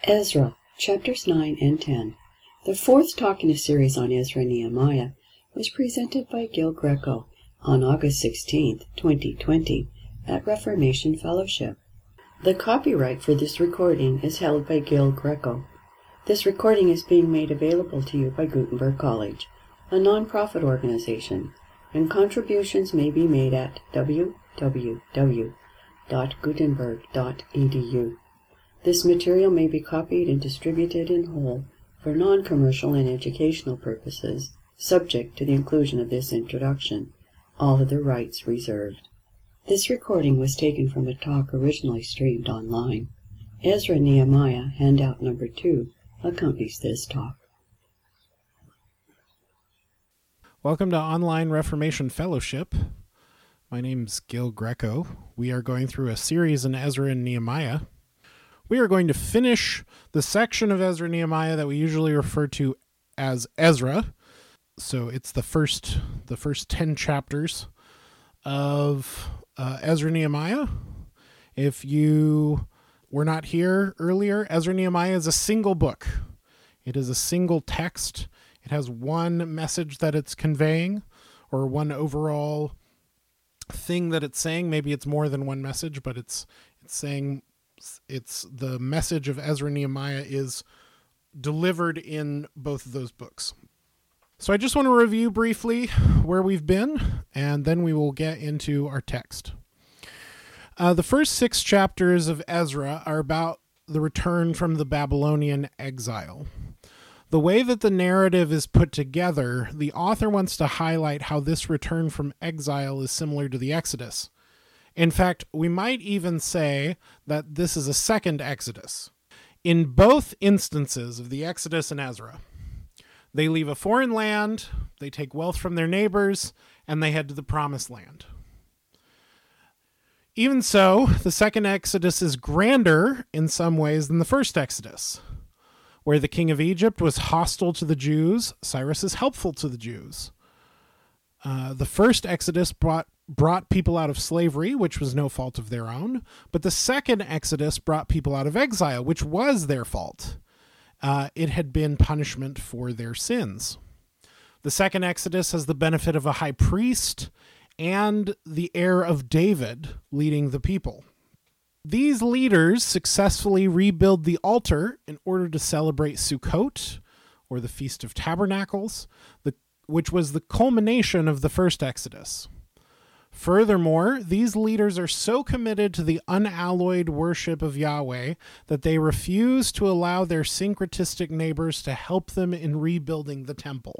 Ezra, Chapters 9 and 10. The fourth talk in a series on Ezra and Nehemiah was presented by Gil Greco on August 16, 2020, at Reformation Fellowship. The copyright for this recording is held by Gil Greco. This recording is being made available to you by Gutenberg College, a non-profit organization, and contributions may be made at www.gutenberg.edu. This material may be copied and distributed in whole for non-commercial and educational purposes, subject to the inclusion of this introduction. All other rights reserved. This recording was taken from a talk originally streamed online. Ezra and Nehemiah, handout number 2, accompanies this talk. Welcome to Online Reformation Fellowship. My name's Gil Greco. We are going through a series in Ezra and Nehemiah. We are going to finish the section of Ezra and Nehemiah that we usually refer to as Ezra. So it's the first 10 chapters of Ezra and Nehemiah. If you were not here earlier, Ezra and Nehemiah is a single book. It is a single text. It has one message that it's conveying, or one overall thing that it's saying. Maybe it's more than one message, but it's saying it's the message of Ezra and Nehemiah is delivered in both of those books. So I just want to review briefly where we've been, and then we will get into our text. The first 6 chapters of Ezra are about the return from the Babylonian exile. The way that the narrative is put together, the author wants to highlight how this return from exile is similar to the Exodus. In fact, we might even say that this is a second Exodus. In both instances of the Exodus and Ezra, they leave a foreign land, they take wealth from their neighbors, and they head to the promised land. Even so, the second Exodus is grander in some ways than the first Exodus. Where the king of Egypt was hostile to the Jews, Cyrus is helpful to the Jews. The first Exodus brought people out of slavery, which was no fault of their own, but the second Exodus brought people out of exile, which was their fault. It had been punishment for their sins. The second Exodus has the benefit of a high priest and the heir of David leading the people. These leaders successfully rebuild the altar in order to celebrate Sukkot, or the Feast of Tabernacles, which was the culmination of the first Exodus. Furthermore, these leaders are so committed to the unalloyed worship of Yahweh that they refuse to allow their syncretistic neighbors to help them in rebuilding the temple.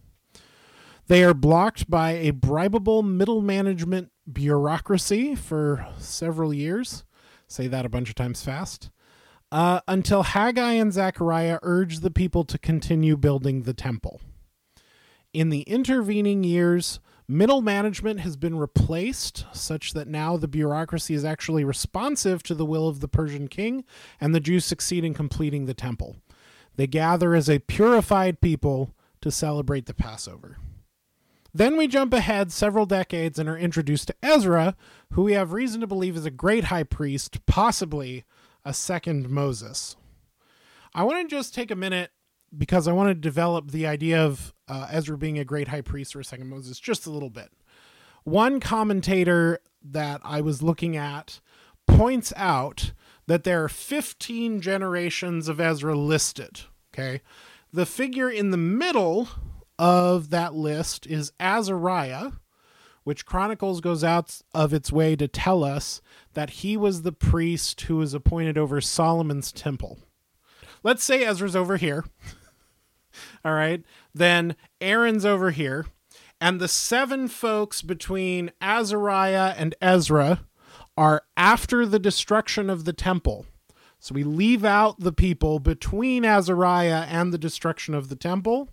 They are blocked by a bribable middle management bureaucracy for several years. Say that a bunch of times fast. Until Haggai and Zechariah urge the people to continue building the temple. In the intervening years, middle management has been replaced such that now the bureaucracy is actually responsive to the will of the Persian king, and the Jews succeed in completing the temple. They gather as a purified people to celebrate the Passover. Then we jump ahead several decades and are introduced to Ezra, who we have reason to believe is a great high priest, possibly a second Moses. I want to just take a minute because I want to develop the idea of Ezra being a great high priest or a second Moses just a little bit. One commentator that I was looking at points out that there are 15 generations of Ezra listed. Okay, the figure in the middle of that list is Azariah, which Chronicles goes out of its way to tell us that he was the priest who was appointed over Solomon's temple. Let's say Ezra's over here. All right, then Aaron's over here, and the 7 folks between Azariah and Ezra are after the destruction of the temple. So we leave out the people between Azariah and the destruction of the temple,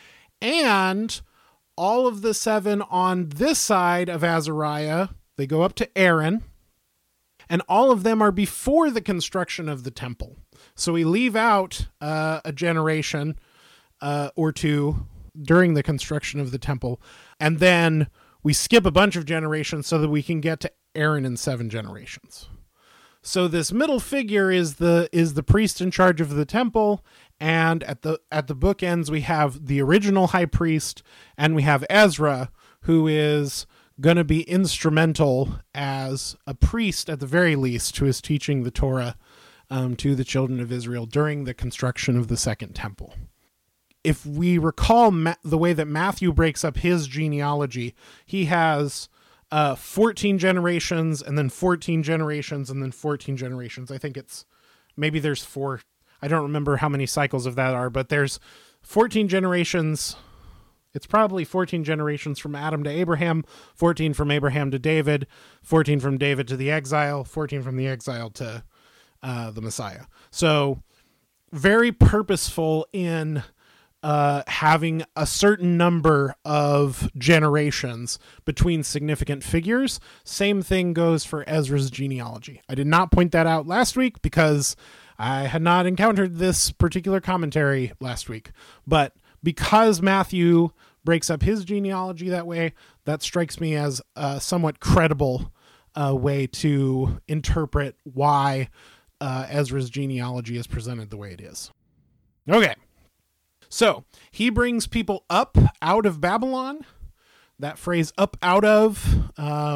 and all of the 7 on this side of Azariah, they go up to Aaron, and all of them are before the construction of the temple. So we leave out a generation or two during the construction of the temple, and then we skip a bunch of generations so that we can get to Aaron in 7 generations. So this middle figure is the priest in charge of the temple, and at the bookends we have the original high priest, and we have Ezra, who is going to be instrumental as a priest at the very least, who is teaching the Torah to the children of Israel during the construction of the second temple. If we recall the way that Matthew breaks up his genealogy, he has 14 generations and then 14 generations and then 14 generations. I think maybe there's 4. I don't remember how many cycles of that are, but there's 14 generations. It's probably 14 generations from Adam to Abraham, 14 from Abraham to David, 14 from David to the exile, 14 from the exile to the Messiah. So very purposeful in having a certain number of generations between significant figures. Same thing goes for Ezra's genealogy. I did not point that out last week because I had not encountered this particular commentary last week. But because Matthew breaks up his genealogy that way, that strikes me as a somewhat credible way to interpret why Ezra's genealogy is presented the way it is. Okay. So he brings people up out of Babylon. That phrase "up out of"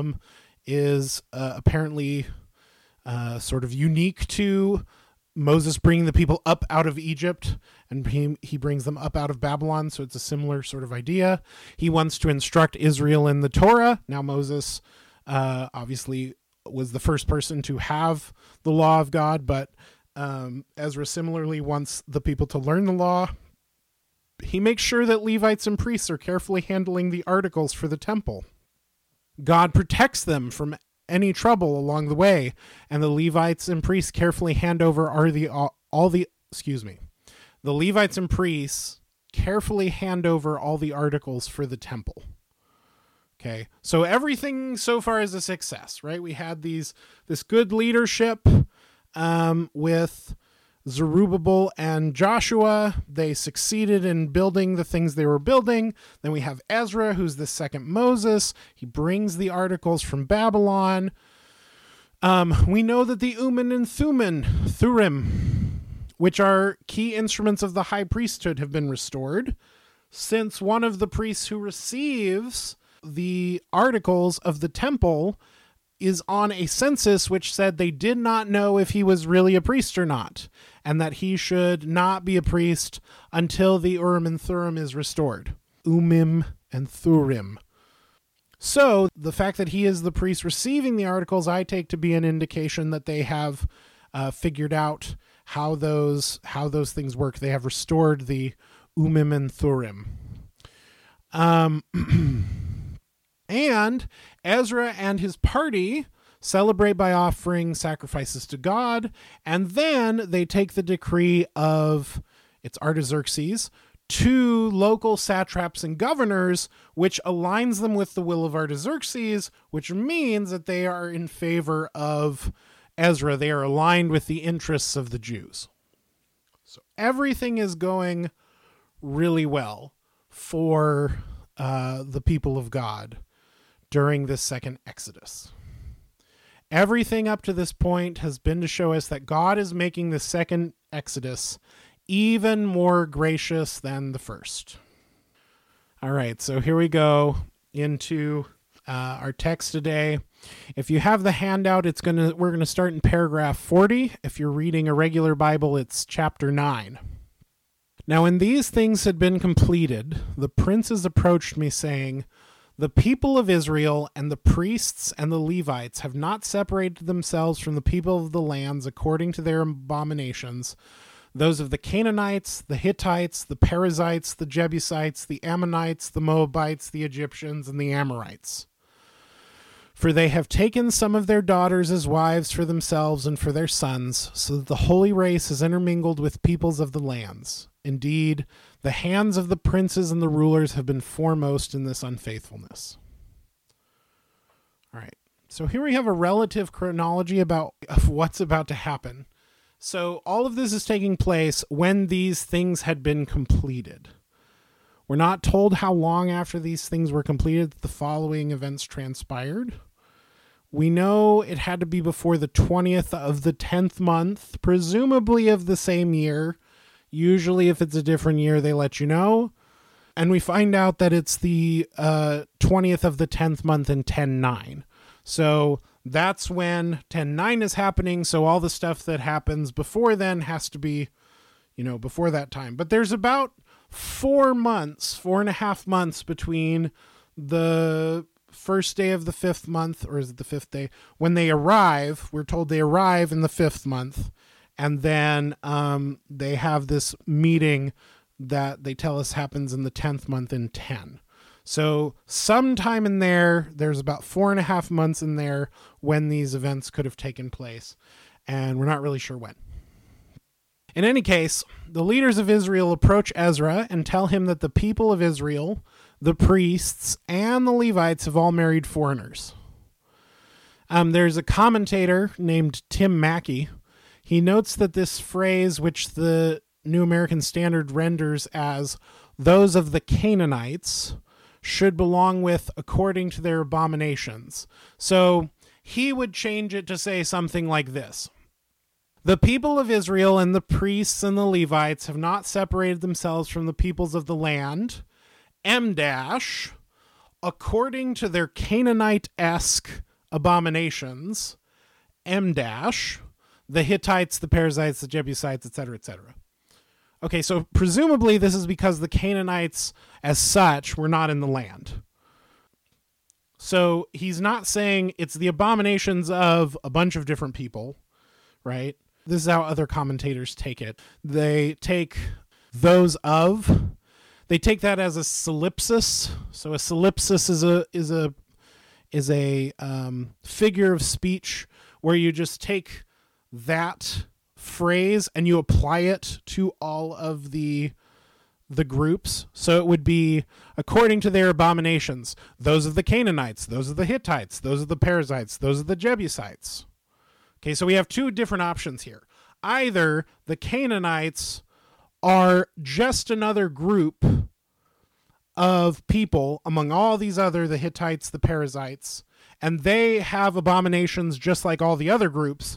is apparently sort of unique to Moses bringing the people up out of Egypt, and he brings them up out of Babylon. So it's a similar sort of idea. He wants to instruct Israel in the Torah. Now Moses obviously was the first person to have the law of God, but Ezra similarly wants the people to learn the law. He makes sure that Levites and priests are carefully handling the articles for the temple. God protects them from any trouble along the way, and the Levites and priests carefully hand over the Levites and priests carefully hand over all the articles for the temple. Okay, so everything so far is a success, right? We had this good leadership with Zerubbabel and Joshua. They succeeded in building the things they were building. Then we have Ezra, who's the second Moses. He brings the articles from Babylon. We know that the Urim and Thummim, which are key instruments of the high priesthood, have been restored, since one of the priests who receives the articles of the temple is on a census which said they did not know if he was really a priest or not, and that he should not be a priest until the Urim and Thummim is restored. Urim and Thummim. So the fact that he is the priest receiving the articles, I take to be an indication that they have figured out how those things work. They have restored the Urim and Thummim. And Ezra and his party celebrate by offering sacrifices to God, and then they take the decree of, it's Artaxerxes, to local satraps and governors, which aligns them with the will of Artaxerxes, which means that they are in favor of Ezra. They are aligned with the interests of the Jews. So everything is going really well for the people of God during this second Exodus. Everything up to this point has been to show us that God is making the second Exodus even more gracious than the first. All right, so here we go into our text today. If you have the handout, we're gonna start in paragraph 40. If you're reading a regular Bible, it's chapter 9. Now, when these things had been completed, the princes approached me, saying, "The people of Israel and the priests and the Levites have not separated themselves from the people of the lands according to their abominations, those of the Canaanites, the Hittites, the Perizzites, the Jebusites, the Ammonites, the Moabites, the Egyptians, and the Amorites. For they have taken some of their daughters as wives for themselves and for their sons, so that the holy race is intermingled with peoples of the lands. Indeed, the hands of the princes and the rulers have been foremost in this unfaithfulness." All right, so here we have a relative chronology of what's about to happen. So all of this is taking place when these things had been completed. We're not told how long after these things were completed that the following events transpired. We know it had to be before the 20th of the 10th month, presumably of the same year. Usually if it's a different year, they let you know. And we find out that it's the 20th of the 10th month in 10/9. So that's when 10/9 is happening. So all the stuff that happens before then has to be, before that time. But there's about 4.5 months between the first day of the 5th month, or is it the 5th day? When they arrive, we're told they arrive in the 5th month. And then they have this meeting that they tell us happens in the 10th month in 10. So sometime in there's about 4.5 months in there when these events could have taken place. And we're not really sure when. In any case, the leaders of Israel approach Ezra and tell him that the people of Israel, the priests, and the Levites have all married foreigners. There's a commentator named Tim Mackey. He notes that this phrase, which the New American Standard renders as those of the Canaanites, should belong with according to their abominations. So he would change it to say something like this. The people of Israel and the priests and the Levites have not separated themselves from the peoples of the land, according to their Canaanite-esque abominations, the Hittites, the Perizzites, the Jebusites, etc., etc. Okay, so presumably this is because the Canaanites as such were not in the land. So he's not saying it's the abominations of a bunch of different people, right? This is how other commentators take it. They take they take that as a solipsis. So a solipsis is a figure of speech where you just take that phrase and you apply it to all of the groups. So it would be according to their abominations, those of the Canaanites, those of the Hittites, those of the Perizzites, those of the Jebusites. Okay, so we have two different options here. Either the Canaanites are just another group of people among all these the Hittites, the Perizzites, and they have abominations just like all the other groups,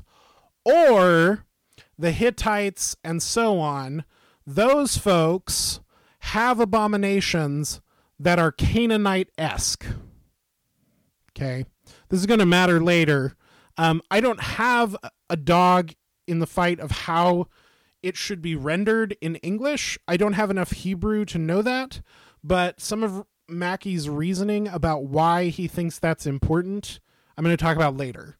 or the Hittites and so on, those folks have abominations that are Canaanite-esque. Okay, this is going to matter later. I don't have a dog in the fight of how it should be rendered in English. I don't have enough Hebrew to know that, but some of Mackey's reasoning about why he thinks that's important, I'm going to talk about later.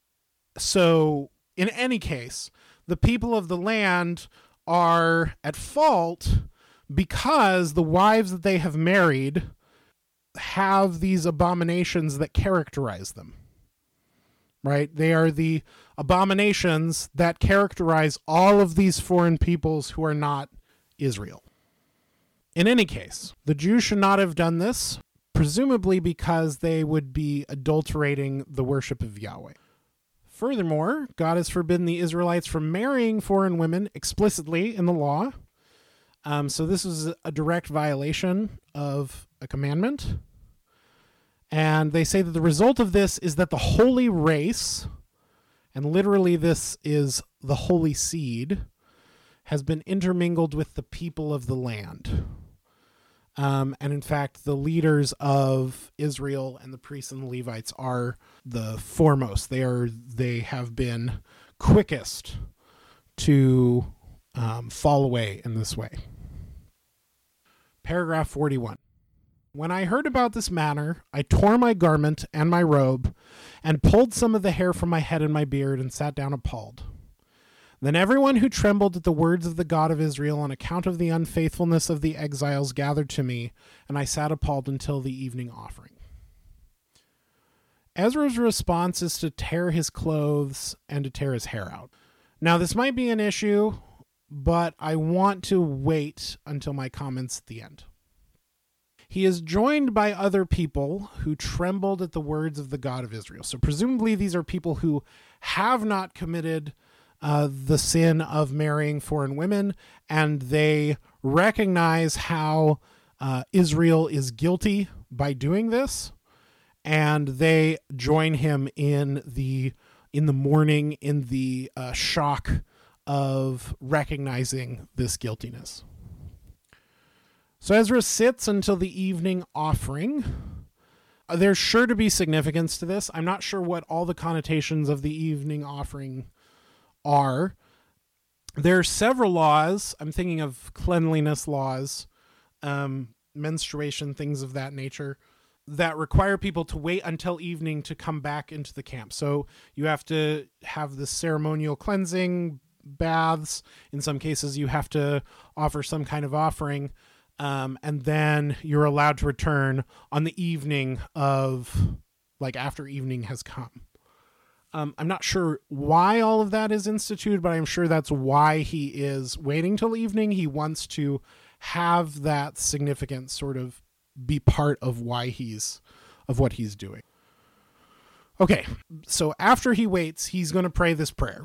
So, in any case, the people of the land are at fault because the wives that they have married have these abominations that characterize them. Right? They are the abominations that characterize all of these foreign peoples who are not Israel. In any case, the Jews should not have done this, presumably because they would be adulterating the worship of Yahweh. Furthermore, God has forbidden the Israelites from marrying foreign women explicitly in the law. So this is a direct violation of a commandment. And they say that the result of this is that the holy race, and literally this is the holy seed, has been intermingled with the people of the land. And in fact, the leaders of Israel and the priests and the Levites are the foremost. They have been quickest to fall away in this way. Paragraph 41. When I heard about this matter, I tore my garment and my robe and pulled some of the hair from my head and my beard and sat down appalled. Then everyone who trembled at the words of the God of Israel on account of the unfaithfulness of the exiles gathered to me, and I sat appalled until the evening offering. Ezra's response is to tear his clothes and to tear his hair out. Now, this might be an issue, but I want to wait until my comments at the end. He is joined by other people who trembled at the words of the God of Israel. So presumably these are people who have not committed the sin of marrying foreign women, and they recognize how Israel is guilty by doing this, and they join him in the mourning, in the shock of recognizing this guiltiness. So Ezra sits until the evening offering. There's sure to be significance to this. I'm not sure what all the connotations of the evening offering are. There are several laws. I'm thinking of cleanliness laws, menstruation, things of that nature, that require people to wait until evening to come back into the camp. So you have to have the ceremonial cleansing, baths. In some cases, you have to offer some kind of offering. And then you're allowed to return on the evening of, like, after evening has come. I'm not sure why all of that is instituted, but I'm sure that's why he is waiting till evening. He wants to have that significance sort of be part of what he's doing. Okay, so after he waits, he's going to pray this prayer.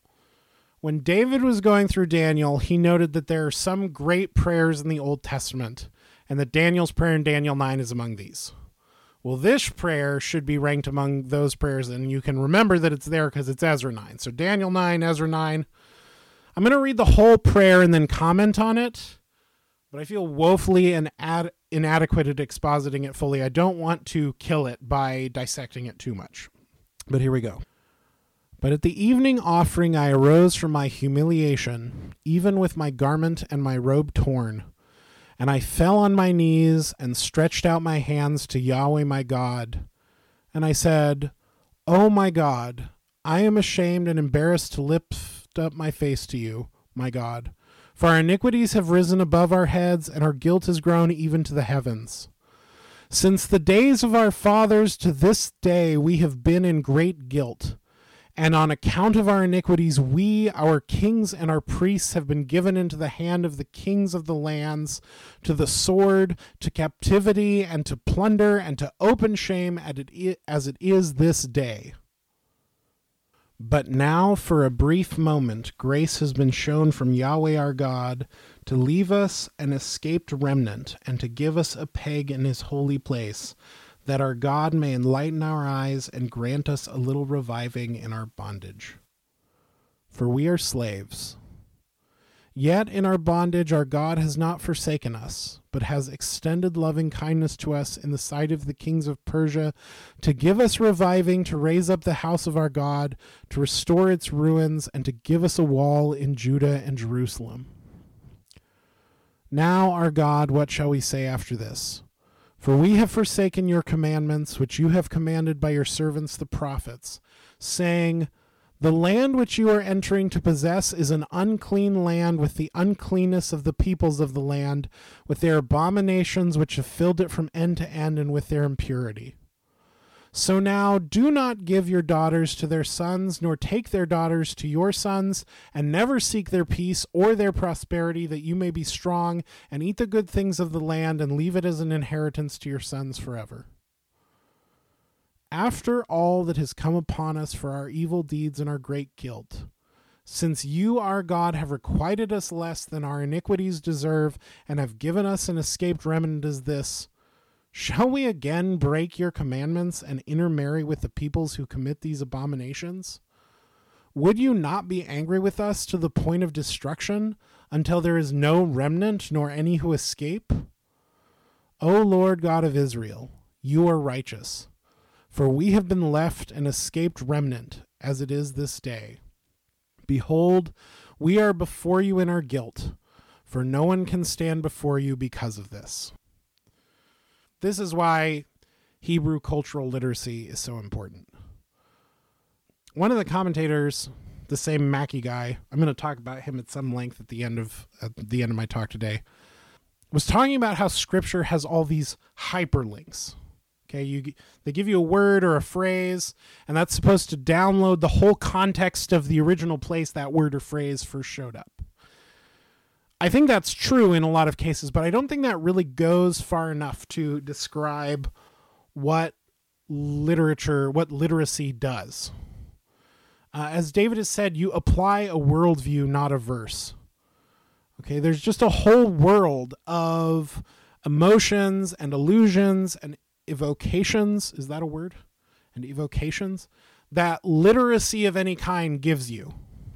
When David was going through Daniel, he noted that there are some great prayers in the Old Testament, and that Daniel's prayer in Daniel 9 is among these. Well, this prayer should be ranked among those prayers, and you can remember that it's there because it's Ezra 9. So Daniel 9, Ezra 9. I'm going to read the whole prayer and then comment on it, but I feel woefully inadequate at expositing it fully. I don't want to kill it by dissecting it too much. But here we go. But at the evening offering I arose from my humiliation, even with my garment and my robe torn, and I fell on my knees and stretched out my hands to Yahweh my God. And I said, O my God, I am ashamed and embarrassed to lift up my face to you, my God. For our iniquities have risen above our heads, and our guilt has grown even to the heavens. Since the days of our fathers to this day we have been in great guilt. And on account of our iniquities, we, our kings and our priests, have been given into the hand of the kings of the lands, to the sword, to captivity, and to plunder, and to open shame as it is this day. But now, for a brief moment, grace has been shown from Yahweh our God to leave us an escaped remnant, and to give us a peg in his holy place, that our God may enlighten our eyes and grant us a little reviving in our bondage. For we are slaves. Yet in our bondage our God has not forsaken us, but has extended loving kindness to us in the sight of the kings of Persia, to give us reviving, to raise up the house of our God, to restore its ruins, and to give us a wall in Judah and Jerusalem. Now, our God, what shall we say after this? For we have forsaken your commandments, which you have commanded by your servants the prophets, saying, the land which you are entering to possess is an unclean land, with the uncleanness of the peoples of the land, with their abominations which have filled it from end to end, and with their impurity. So now do not give your daughters to their sons, nor take their daughters to your sons, and never seek their peace or their prosperity, that you may be strong and eat the good things of the land, and leave it as an inheritance to your sons forever. After all that has come upon us for our evil deeds and our great guilt, since you, our God, have requited us less than our iniquities deserve, and have given us an escaped remnant as this, shall we again break your commandments and intermarry with the peoples who commit these abominations? Would you not be angry with us to the point of destruction, until there is no remnant nor any who escape? O Lord God of Israel, you are righteous, for we have been left an escaped remnant, as it is this day. Behold, we are before you in our guilt, for no one can stand before you because of this. This is why Hebrew cultural literacy is so important. One of the commentators, the same Mackey guy, I'm going to talk about him at some length at the end of my talk today, was talking about how Scripture has all these hyperlinks. Okay, they give you a word or a phrase, and that's supposed to download the whole context of the original place that word or phrase first showed up. I think that's true in a lot of cases, but I don't think that really goes far enough to describe what literacy does. As David has said, you apply a worldview, not a verse. Okay, there's just a whole world of emotions and illusions and evocations, is that a word? And evocations that literacy of any kind gives you.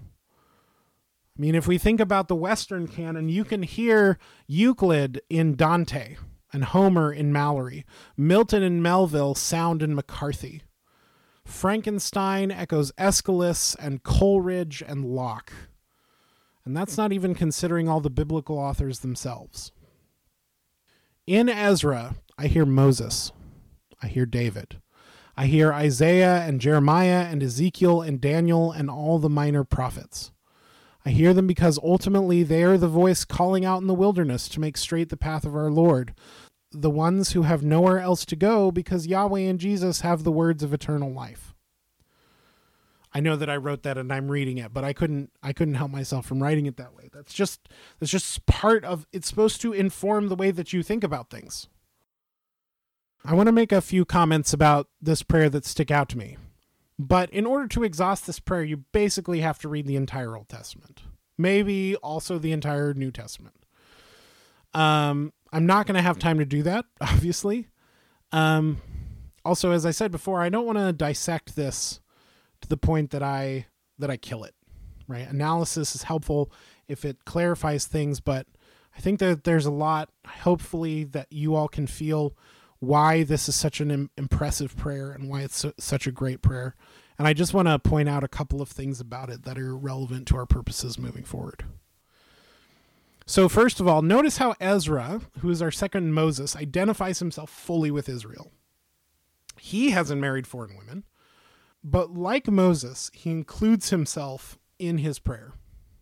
I mean, if we think about the Western canon, you can hear Euclid in Dante and Homer in Malory. Milton and Melville sound in McCarthy. Frankenstein echoes Aeschylus and Coleridge and Locke. And that's not even considering all the biblical authors themselves. In Ezra, I hear Moses. I hear David. I hear Isaiah and Jeremiah and Ezekiel and Daniel and all the minor prophets. I hear them because ultimately they are the voice calling out in the wilderness to make straight the path of our Lord. The ones who have nowhere else to go because Yahweh and Jesus have the words of eternal life. I know that I wrote that and I'm reading it, but I couldn't help myself from writing it that way. That's just part of, it's supposed to inform the way that you think about things. I want to make a few comments about this prayer that stick out to me. But in order to exhaust this prayer, you basically have to read the entire Old Testament. Maybe also the entire New Testament. I'm not going to have time to do that, obviously. Also, as I said before, I don't want to dissect this to the point that I kill it, right? Analysis is helpful if it clarifies things, but I think that there's a lot, hopefully, that you all can feel why this is such an impressive prayer and why it's such a great prayer. And I just want to point out a couple of things about it that are relevant to our purposes moving forward. So first of all, notice how Ezra, who is our second Moses, identifies himself fully with Israel. He hasn't married foreign women, but like Moses, he includes himself in his prayer.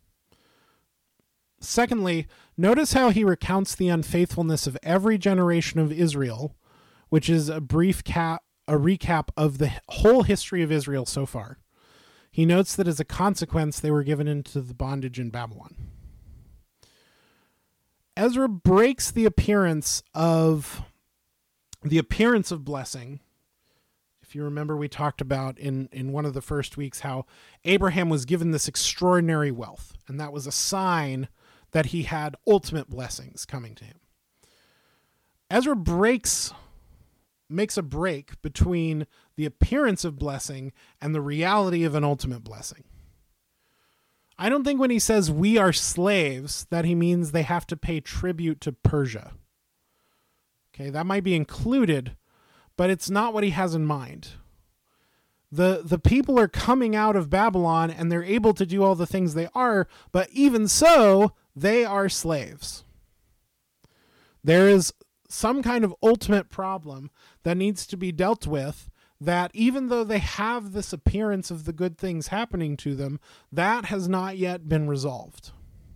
Secondly, notice how he recounts the unfaithfulness of every generation of Israel, which is a recap of the whole history of Israel so far. He notes that as a consequence, they were given into the bondage in Babylon. Ezra breaks the appearance of blessing. If you remember, we talked about in one of the first weeks how Abraham was given this extraordinary wealth, and that was a sign that he had ultimate blessings coming to him. Ezra makes a break between the appearance of blessing and the reality of an ultimate blessing. I don't think when he says we are slaves that he means they have to pay tribute to Persia. Okay, that might be included, but it's not what he has in mind. The people are coming out of Babylon and they're able to do all the things they are, but even so, they are slaves. There is some kind of ultimate problem that needs to be dealt with, that even though they have this appearance of the good things happening to them, that has not yet been resolved.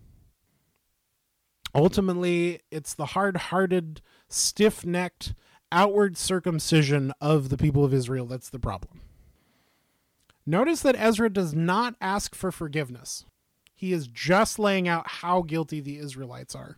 Ultimately, it's the hard-hearted, stiff-necked, outward circumcision of the people of Israel that's the problem. Notice that Ezra does not ask for forgiveness. He is just laying out how guilty the Israelites are.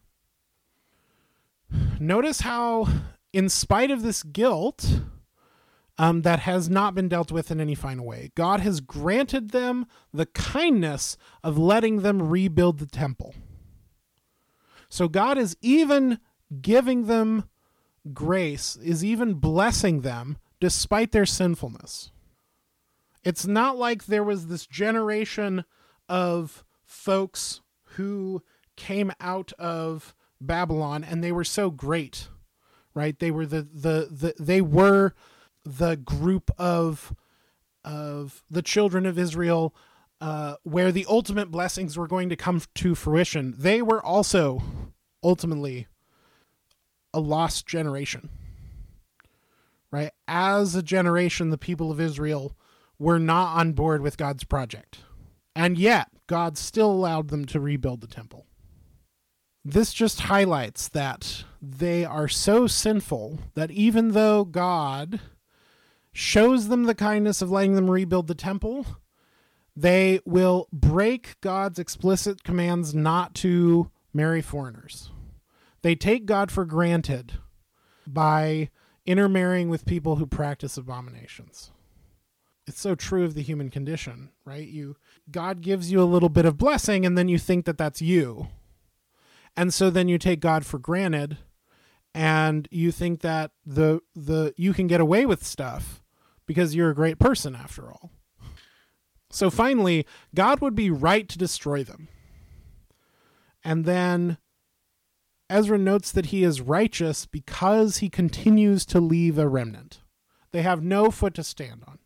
Notice how, in spite of this guilt that has not been dealt with in any final way, God has granted them the kindness of letting them rebuild the temple. So God is even giving them grace, is even blessing them despite their sinfulness. It's not like there was this generation of folks who came out of Babylon and they were so great, right? They were they were the group of the children of Israel where the ultimate blessings were going to come to fruition. They were also ultimately a lost generation, right? As a generation, the people of Israel were not on board with God's project. And yet, God still allowed them to rebuild the temple. This just highlights that they are so sinful that even though God shows them the kindness of letting them rebuild the temple, they will break God's explicit commands not to marry foreigners. They take God for granted by intermarrying with people who practice abominations. It's so true of the human condition, right? God gives you a little bit of blessing and then you think that that's you. And so then you take God for granted and you think that you can get away with stuff because you're a great person after all. So finally, God would be right to destroy them. And then Ezra notes that he is righteous because he continues to leave a remnant. They have no foot to stand on.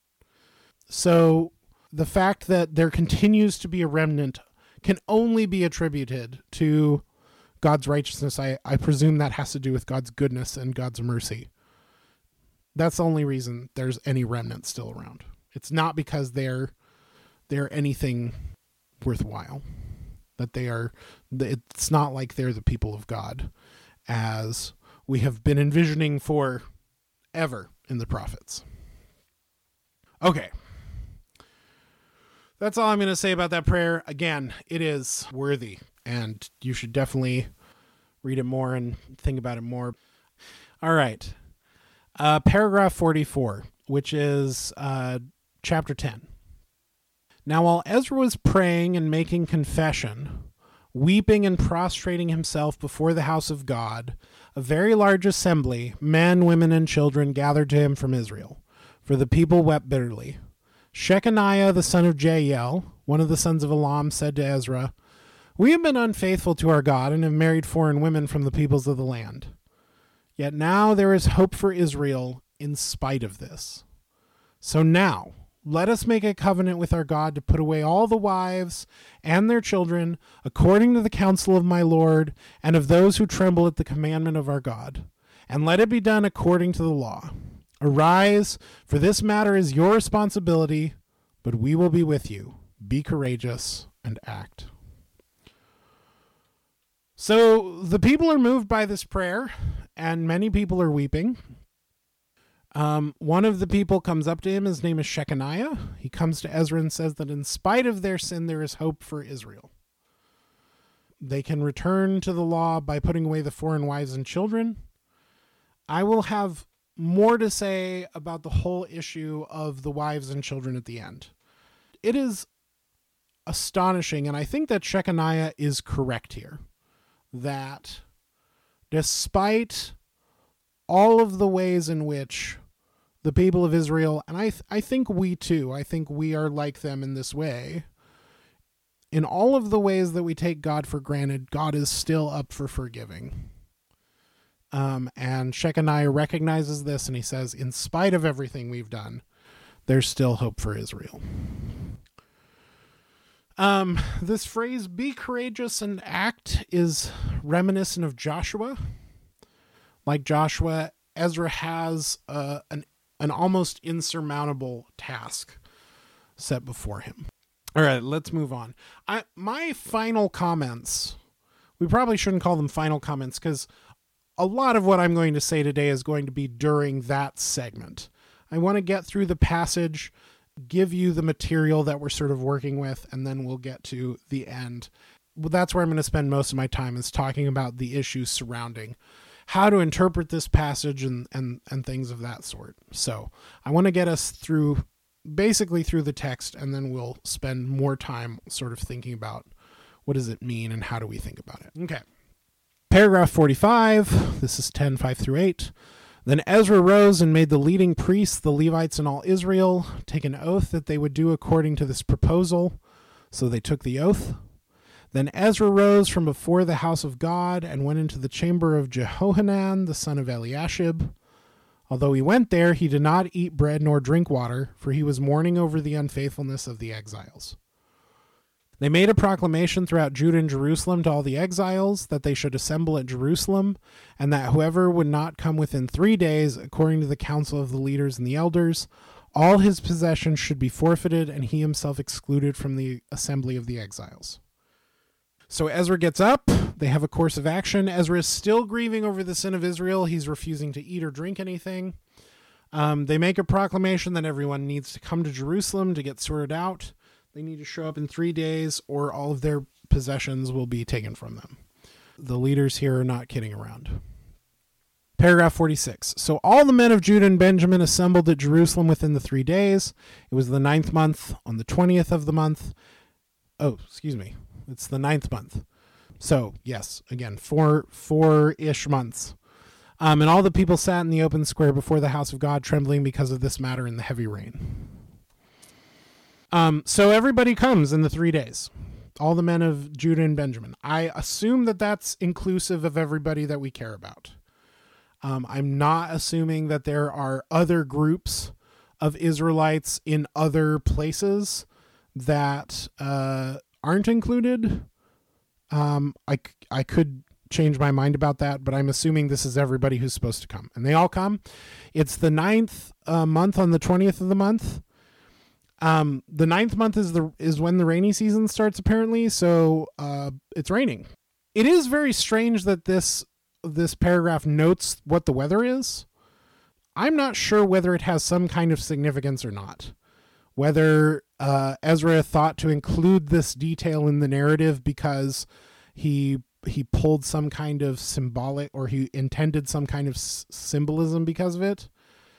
So the fact that there continues to be a remnant can only be attributed to God's righteousness. I presume that has to do with God's goodness and God's mercy. That's the only reason there's any remnant still around. It's not because they're anything worthwhile. It's not like they're the people of God, as we have been envisioning for ever in the prophets. Okay. That's all I'm going to say about that prayer. Again, it is worthy, and you should definitely read it more and think about it more. All right. Paragraph 44, which is chapter 10. Now, while Ezra was praying and making confession, weeping and prostrating himself before the house of God, a very large assembly, men, women, and children, gathered to him from Israel, for the people wept bitterly. Shechaniah, the son of Jael, one of the sons of Elam, said to Ezra, "We have been unfaithful to our God and have married foreign women from the peoples of the land. Yet now there is hope for Israel in spite of this. So now, let us make a covenant with our God to put away all the wives and their children, according to the counsel of my Lord and of those who tremble at the commandment of our God. And let it be done according to the law. Arise, for this matter is your responsibility, but we will be with you. Be courageous and act." So the people are moved by this prayer, and many people are weeping. One of the people comes up to him. His name is Shechaniah. He comes to Ezra and says that in spite of their sin, there is hope for Israel. They can return to the law by putting away the foreign wives and children. I will have more to say about the whole issue of the wives and children at the end. It is astonishing, and I think that Shechaniah is correct here, that despite all of the ways in which the people of Israel, and I think we too, I think we are like them in this way, in all of the ways that we take God for granted, God is still up for forgiving. And Shechaniah recognizes this, and he says, in spite of everything we've done, there's still hope for Israel. This phrase, "be courageous and act," is reminiscent of Joshua. Like Joshua, Ezra has an almost insurmountable task set before him. All right, let's move on. My final comments, we probably shouldn't call them final comments, because a lot of what I'm going to say today is going to be during that segment. I want to get through the passage, give you the material that we're sort of working with, and then we'll get to the end. Well, that's where I'm going to spend most of my time, is talking about the issues surrounding how to interpret this passage and things of that sort. So I want to get us through the text, and then we'll spend more time sort of thinking about what does it mean and how do we think about it. Okay. Paragraph 45, this is 10:5-8. Then Ezra rose and made the leading priests, the Levites, and all Israel take an oath that they would do according to this proposal. So they took the oath. Then Ezra rose from before the house of God and went into the chamber of Jehohanan, the son of Eliashib. Although he went there, he did not eat bread nor drink water, for he was mourning over the unfaithfulness of the exiles. They made a proclamation throughout Judah and Jerusalem to all the exiles that they should assemble at Jerusalem, and that whoever would not come within 3 days, according to the counsel of the leaders and the elders, all his possessions should be forfeited, and he himself excluded from the assembly of the exiles. So Ezra gets up. They have a course of action. Ezra is still grieving over the sin of Israel. He's refusing to eat or drink anything. They make a proclamation that everyone needs to come to Jerusalem to get sorted out. They need to show up in 3 days, or all of their possessions will be taken from them. The leaders here are not kidding around. Paragraph 46. So all the men of Judah and Benjamin assembled at Jerusalem within the 3 days. It was the 9th month, on the 20th of the month. It's the 9th month. So, yes, again, four-ish months. And all the people sat in the open square before the house of God, trembling because of this matter in the heavy rain. So everybody comes in the 3 days. All the men of Judah and Benjamin. I assume that that's inclusive of everybody that we care about. I'm not assuming that there are other groups of Israelites in other places that aren't included. I could change my mind about that, but I'm assuming this is everybody who's supposed to come. And they all come. It's the 9th month on the 20th of the month. The 9th month is when the rainy season starts, apparently, so it's raining. It is very strange that this paragraph notes what the weather is. I'm not sure whether it has some kind of significance or not. Whether Ezra thought to include this detail in the narrative because he pulled some kind of symbolic, or he intended some kind of symbolism because of it.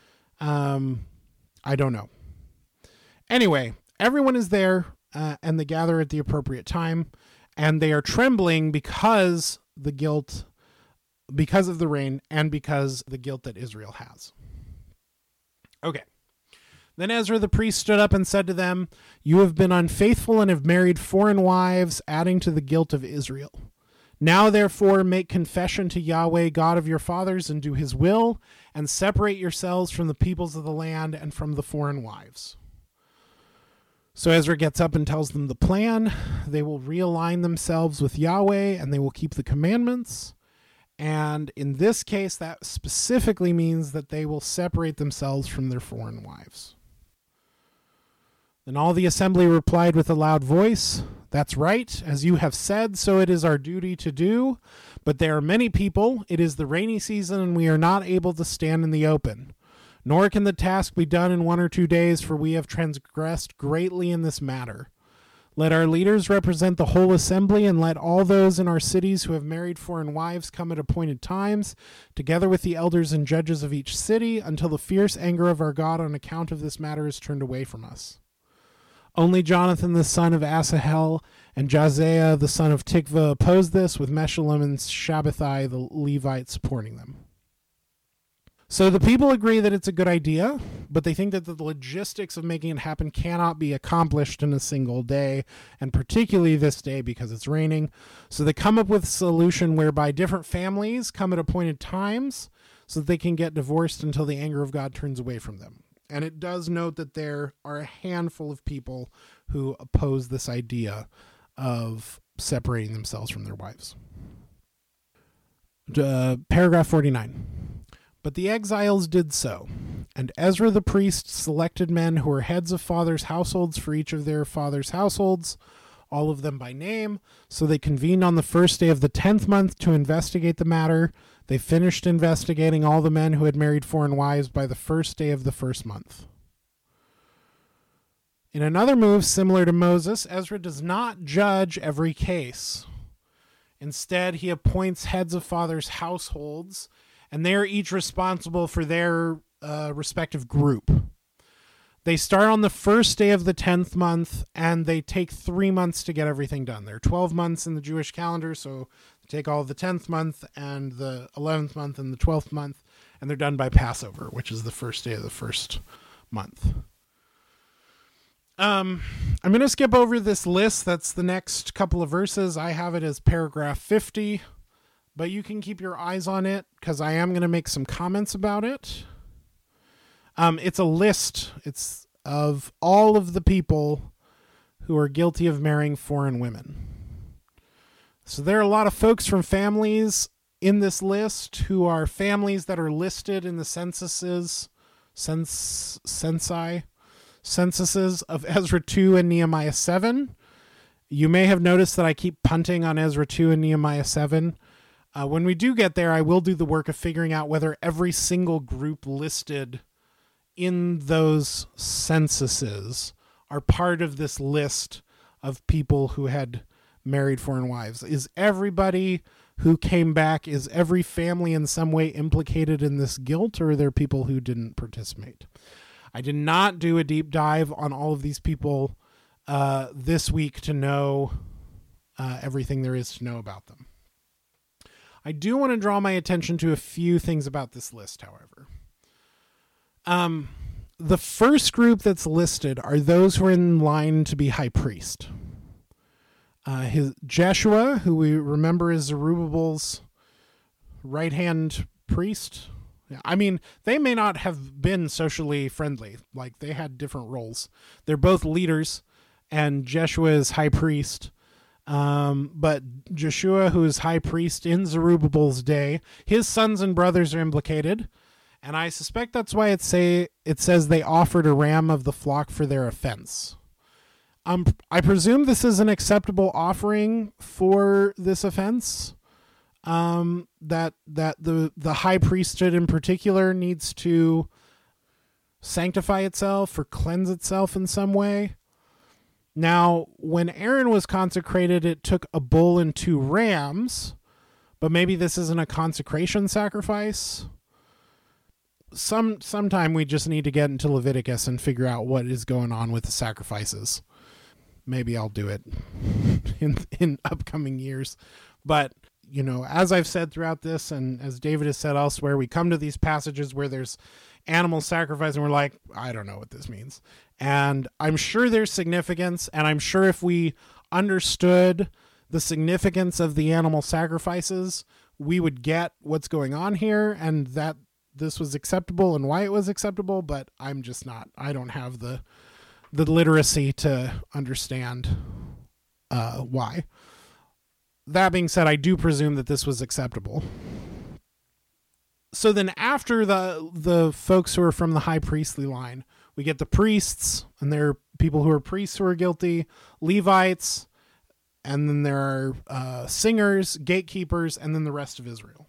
I don't know. Anyway, everyone is there, and they gather at the appropriate time, and they are trembling because of the rain, and because the guilt that Israel has. Okay. Then Ezra the priest stood up and said to them, "You have been unfaithful and have married foreign wives, adding to the guilt of Israel. Now, therefore, make confession to Yahweh, God of your fathers, and do his will, and separate yourselves from the peoples of the land and from the foreign wives." So Ezra gets up and tells them the plan. They will realign themselves with Yahweh, and they will keep the commandments. And in this case, that specifically means that they will separate themselves from their foreign wives. Then all the assembly replied with a loud voice, "That's right. As you have said, so it is our duty to do. But there are many people. It is the rainy season, and we are not able to stand in the open. Nor can the task be done in 1 or 2 days, for we have transgressed greatly in this matter. Let our leaders represent the whole assembly, and let all those in our cities who have married foreign wives come at appointed times, together with the elders and judges of each city, until the fierce anger of our God on account of this matter is turned away from us." Only Jonathan the son of Asahel and Jaziah the son of Tikva opposed this, with Meshullam and Shabbathai the Levite supporting them. So the people agree that it's a good idea, but they think that the logistics of making it happen cannot be accomplished in a single day, and particularly this day because it's raining. So they come up with a solution whereby different families come at appointed times so that they can get divorced until the anger of God turns away from them. And it does note that there are a handful of people who oppose this idea of separating themselves from their wives. Paragraph 49. But the exiles did so, and Ezra the priest selected men who were heads of fathers' households for each of their fathers' households, all of them by name. So they convened on the first day of the 10th month to investigate the matter. They finished investigating all the men who had married foreign wives by the first day of the first month. In another move similar to Moses, Ezra does not judge every case. Instead, he appoints heads of fathers' households, and they are each responsible for their respective group. They start on the first day of the 10th month, and they take 3 months to get everything done. There are 12 months in the Jewish calendar, so they take all of the 10th month and the 11th month and the 12th month, and they're done by Passover, which is the first day of the first month. I'm going to skip over this list. That's the next couple of verses. I have it as paragraph 50. But you can keep your eyes on it because I am going to make some comments about it. It's a list. It's of all of the people who are guilty of marrying foreign women. So there are a lot of folks from families in this list who are families that are listed in the censuses of Ezra 2 and Nehemiah 7. You may have noticed that I keep punting on Ezra 2 and Nehemiah 7. When we do get there, I will do the work of figuring out whether every single group listed in those censuses are part of this list of people who had married foreign wives. Is everybody who came back, is every family in some way implicated in this guilt, or are there people who didn't participate? I did not do a deep dive on all of these people this week to know everything there is to know about them. I do want to draw my attention to a few things about this list, however. The first group that's listed are those who are in line to be high priest. Jeshua, who we remember is Zerubbabel's right-hand priest. I mean, they may not have been socially friendly. Like, they had different roles. They're both leaders, and Jeshua is high priest. But Jeshua, who is high priest in Zerubbabel's day, his sons and brothers are implicated. And I suspect that's why it says they offered a ram of the flock for their offense. I presume this is an acceptable offering for this offense. That the high priesthood in particular needs to sanctify itself or cleanse itself in some way. Now, when Aaron was consecrated, it took a bull and 2 rams, but maybe this isn't a consecration sacrifice. Sometime we just need to get into Leviticus and figure out what is going on with the sacrifices. Maybe I'll do it in upcoming years. But, you know, as I've said throughout this, and as David has said elsewhere, we come to these passages where there's animal sacrifice and we're like, I don't know what this means. And I'm sure there's significance, and I'm sure if we understood the significance of the animal sacrifices, we would get what's going on here and that this was acceptable and why it was acceptable, but I'm just not. I don't have the literacy to understand why. That being said, I do presume that this was acceptable. So then after the folks who are from the high priestly line, we get the priests, and there are people who are priests who are guilty, Levites, and then there are singers, gatekeepers, and then the rest of Israel.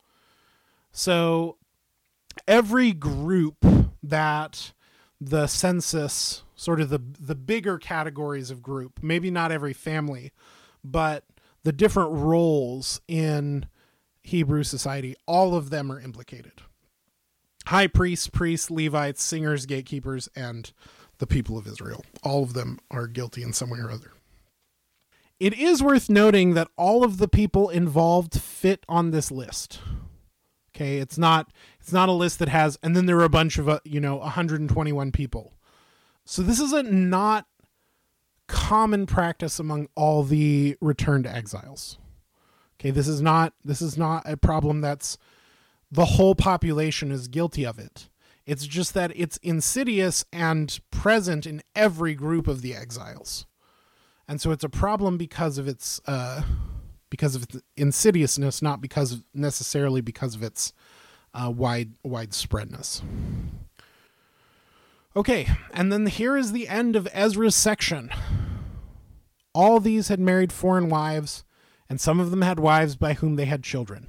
So every group that the census, sort of the bigger categories of group, maybe not every family, but the different roles in Hebrew society, all of them are implicated. High priests, Levites, singers, gatekeepers, and the people of Israel. All of them are guilty in some way or other. It is worth noting that all of the people involved fit on this list. Okay, it's not a list that has, and then there are a bunch of 121 people. So this is not common practice among all the returned exiles. Okay, this is not a problem that's the whole population is guilty of it. It's just that it's insidious and present in every group of the exiles. And so it's a problem because of its insidiousness, not necessarily because of its widespreadness. Okay, and then here is the end of Ezra's section. All these had married foreign wives, and some of them had wives by whom they had children.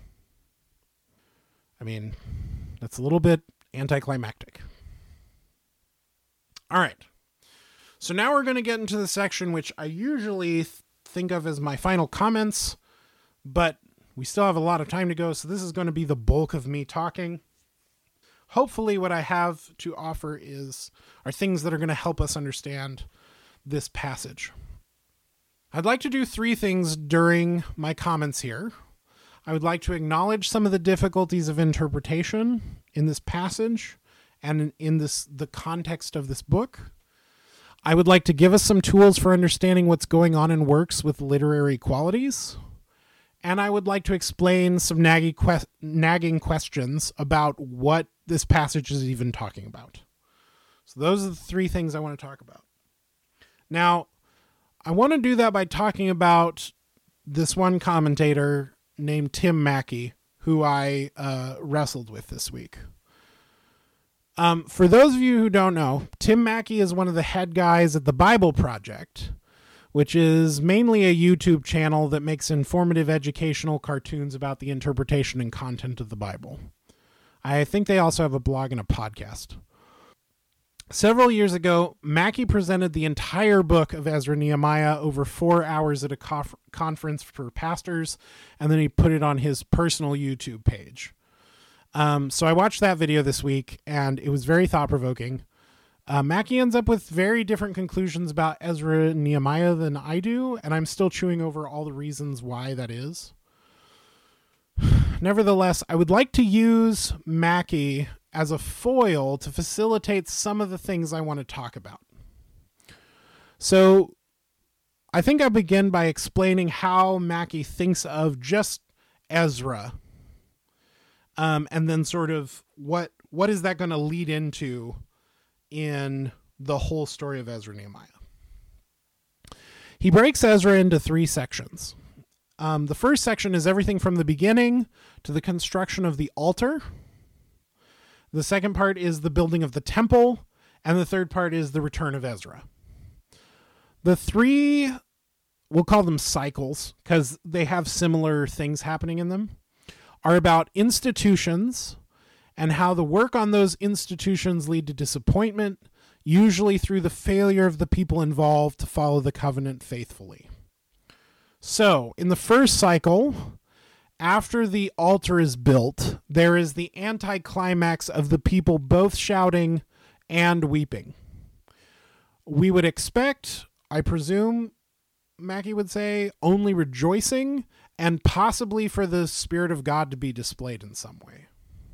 I mean, that's a little bit anticlimactic. All right. So now we're going to get into the section which I usually think of as my final comments, but we still have a lot of time to go, so this is going to be the bulk of me talking. Hopefully what I have to offer are things that are going to help us understand this passage. I'd like to do 3 things during my comments here. I would like to acknowledge some of the difficulties of interpretation in this passage and in the context of this book. I would like to give us some tools for understanding what's going on in works with literary qualities. And I would like to explain some nagging questions about what this passage is even talking about. So those are the 3 things I want to talk about. Now, I want to do that by talking about this one commentator named Tim Mackie, who I wrestled with this week. For those of you who don't know, Tim Mackie is one of the head guys at the Bible Project, which is mainly a YouTube channel that makes informative educational cartoons about the interpretation and content of the Bible. I think they also have a blog and a podcast. Several years ago, Mackie presented the entire book of Ezra and Nehemiah over 4 hours at a conference for pastors, and then he put it on his personal YouTube page. So I watched that video this week, and it was very thought-provoking. Mackie ends up with very different conclusions about Ezra and Nehemiah than I do, and I'm still chewing over all the reasons why that is. nevertheless, I would like to use Mackie as a foil to facilitate some of the things I want to talk about. So I think I'll begin by explaining how Mackie thinks of just Ezra, and then sort of what is that going to lead into in the whole story of Ezra and Nehemiah. He breaks Ezra into 3 sections. The first section is everything from the beginning to the construction of the altar. The second part is the building of the temple, and the third part is the return of Ezra. The 3, we'll call them cycles because they have similar things happening in them, are about institutions and how the work on those institutions lead to disappointment, usually through the failure of the people involved to follow the covenant faithfully. So, in the first cycle, after the altar is built, there is the anticlimax of the people both shouting and weeping. We would expect, I presume, Mackie would say, only rejoicing and possibly for the Spirit of God to be displayed in some way.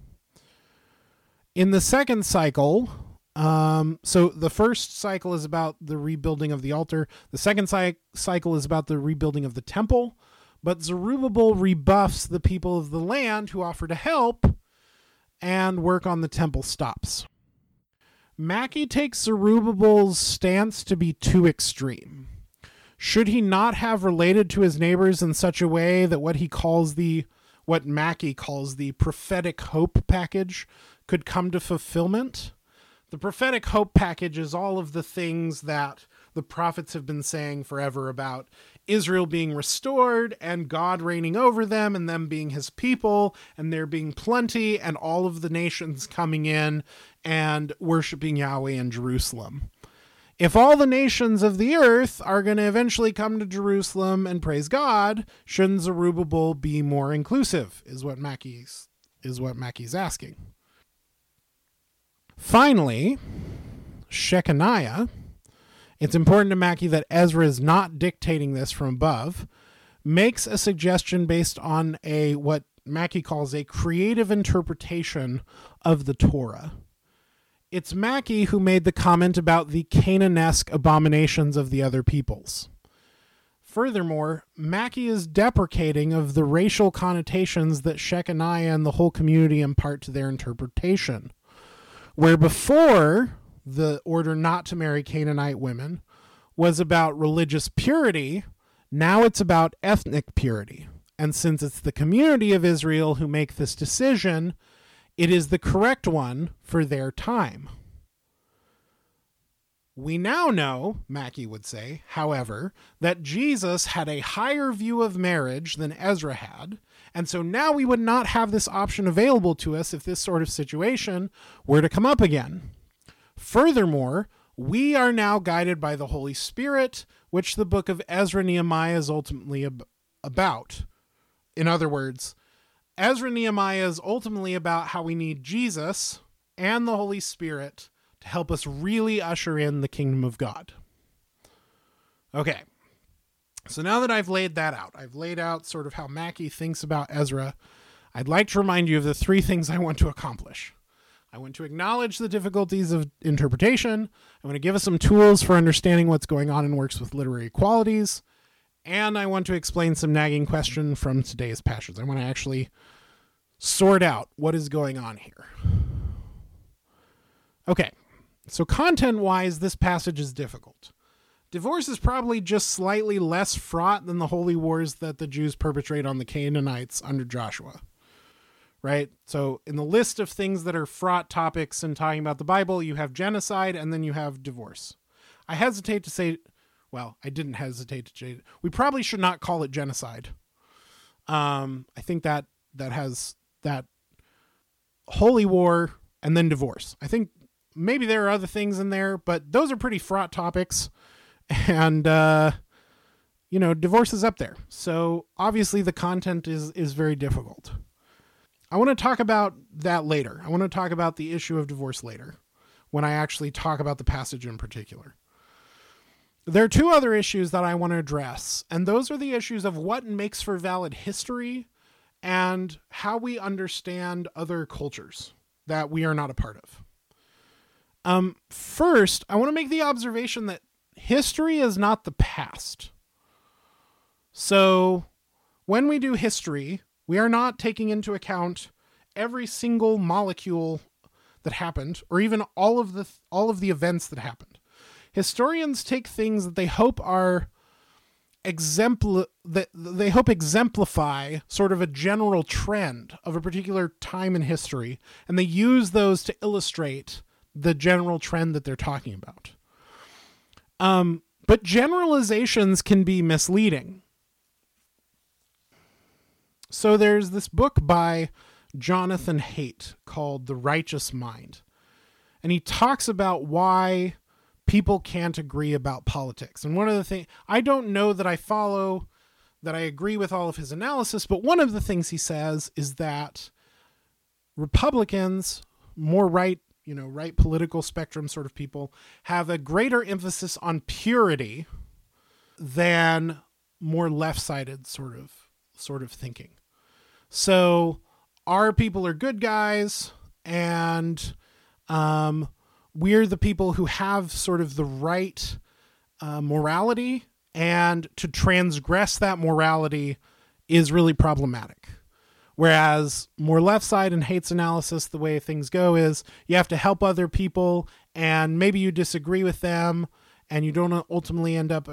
In the second cycle, so the first cycle is about the rebuilding of the altar. The second cycle is about the rebuilding of the temple. But Zerubbabel rebuffs the people of the land who offer to help, and work on the temple stops. Mackie takes Zerubbabel's stance to be too extreme. Should he not have related to his neighbors in such a way that what Mackie calls the prophetic hope package could come to fulfillment? The prophetic hope package is all of the things that the prophets have been saying forever about Israel being restored and God reigning over them and them being his people and there being plenty and all of the nations coming in and worshiping Yahweh in Jerusalem. If all the nations of the earth are going to eventually come to Jerusalem and praise God, shouldn't Zerubbabel be more inclusive, is what Mackie's asking. Finally, Shechaniah, it's important to Mackie that Ezra is not dictating this from above, makes a suggestion based on what Mackie calls a creative interpretation of the Torah. It's Mackie who made the comment about the Cananesque abominations of the other peoples. Furthermore, Mackie is deprecating of the racial connotations that Shechaniah and the whole community impart to their interpretation. Where before, the order not to marry Canaanite women was about religious purity, now it's about ethnic purity. And since it's the community of Israel who make this decision, it is the correct one for their time. We now know, Mackie would say, however, that Jesus had a higher view of marriage than Ezra had, and so now we would not have this option available to us if this sort of situation were to come up again. Furthermore, we are now guided by the Holy Spirit, which the book of Ezra and Nehemiah is ultimately about. In other words, Ezra and Nehemiah is ultimately about how we need Jesus and the Holy Spirit to help us really usher in the kingdom of God. Okay, so now that I've laid that out, I've laid out sort of how Mackie thinks about Ezra, I'd like to remind you of the 3 things I want to accomplish. I want to acknowledge the difficulties of interpretation. I want to give us some tools for understanding what's going on in works with literary qualities. And I want to explain some nagging question from today's passage. I want to actually sort out what is going on here. Okay, so content-wise, this passage is difficult. Divorce is probably just slightly less fraught than the holy wars that the Jews perpetrate on the Canaanites under Joshua. Right? So in the list of things that are fraught topics in talking about the Bible, you have genocide and then you have divorce. I hesitate to say, well, I didn't hesitate to say, we probably should not call it genocide. I think that has that holy war and then divorce. I think maybe there are other things in there, but those are pretty fraught topics. And, divorce is up there. So obviously the content is very difficult. I want to talk about that later. I want to talk about the issue of divorce later, when I actually talk about the passage in particular. There are 2 other issues that I want to address, and those are the issues of what makes for valid history and how we understand other cultures that we are not a part of. First, I want to make the observation that history is not the past. So when we do history, we are not taking into account every single molecule that happened, or even all of the events that happened. Historians take things that they hope are exemplify sort of a general trend of a particular time in history, and they use those to illustrate the general trend that they're talking about. But generalizations can be misleading. So there's this book by Jonathan Haidt called The Righteous Mind, and he talks about why people can't agree about politics. And one of the things, I don't know that I agree with all of his analysis, but one of the things he says is that Republicans, more right political spectrum sort of people, have a greater emphasis on purity than more left-sided sort of thinking. So our people are good guys, and we're the people who have sort of the right morality, and to transgress that morality is really problematic. Whereas more left side in Haidt's analysis, the way things go is you have to help other people, and maybe you disagree with them and you don't ultimately end up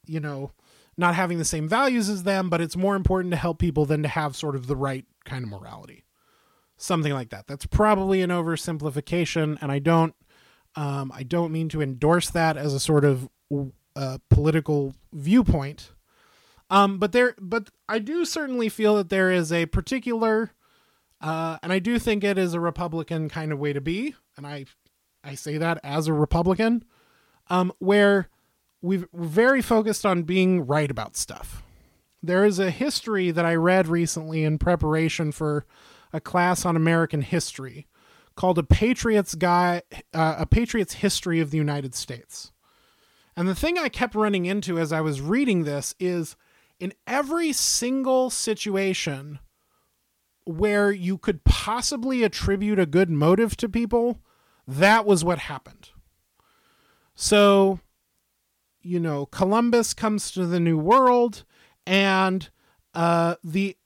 not having the same values as them, but it's more important to help people than to have sort of the right kind of morality. Something like that. That's probably an oversimplification, and I don't mean to endorse that as a sort of political viewpoint. But I do certainly feel that there is a particular, and I do think it is a Republican kind of way to be, and I say that as a Republican, where we're very focused on being right about stuff. There is a history that I read recently in preparation for a class on American history called A Patriot's History of the United States. And the thing I kept running into as I was reading this is, in every single situation where you could possibly attribute a good motive to people, that was what happened. So, Columbus comes to the New World, and the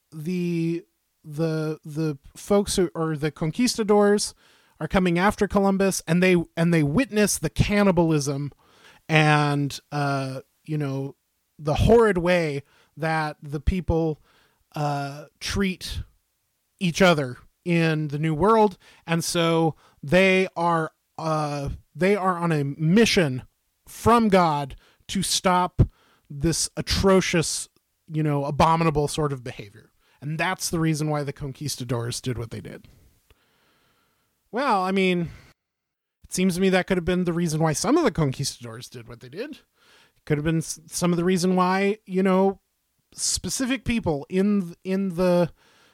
folks who are the conquistadors are coming after Columbus, and they witness the cannibalism and the horrid way that the people treat each other in the New World, and so they are on a mission from God to stop this atrocious, abominable sort of behavior. And that's the reason why the conquistadors did what they did. Well, I mean, it seems to me that could have been the reason why some of the conquistadors did what they did. It could have been some of the reason why, specific people in the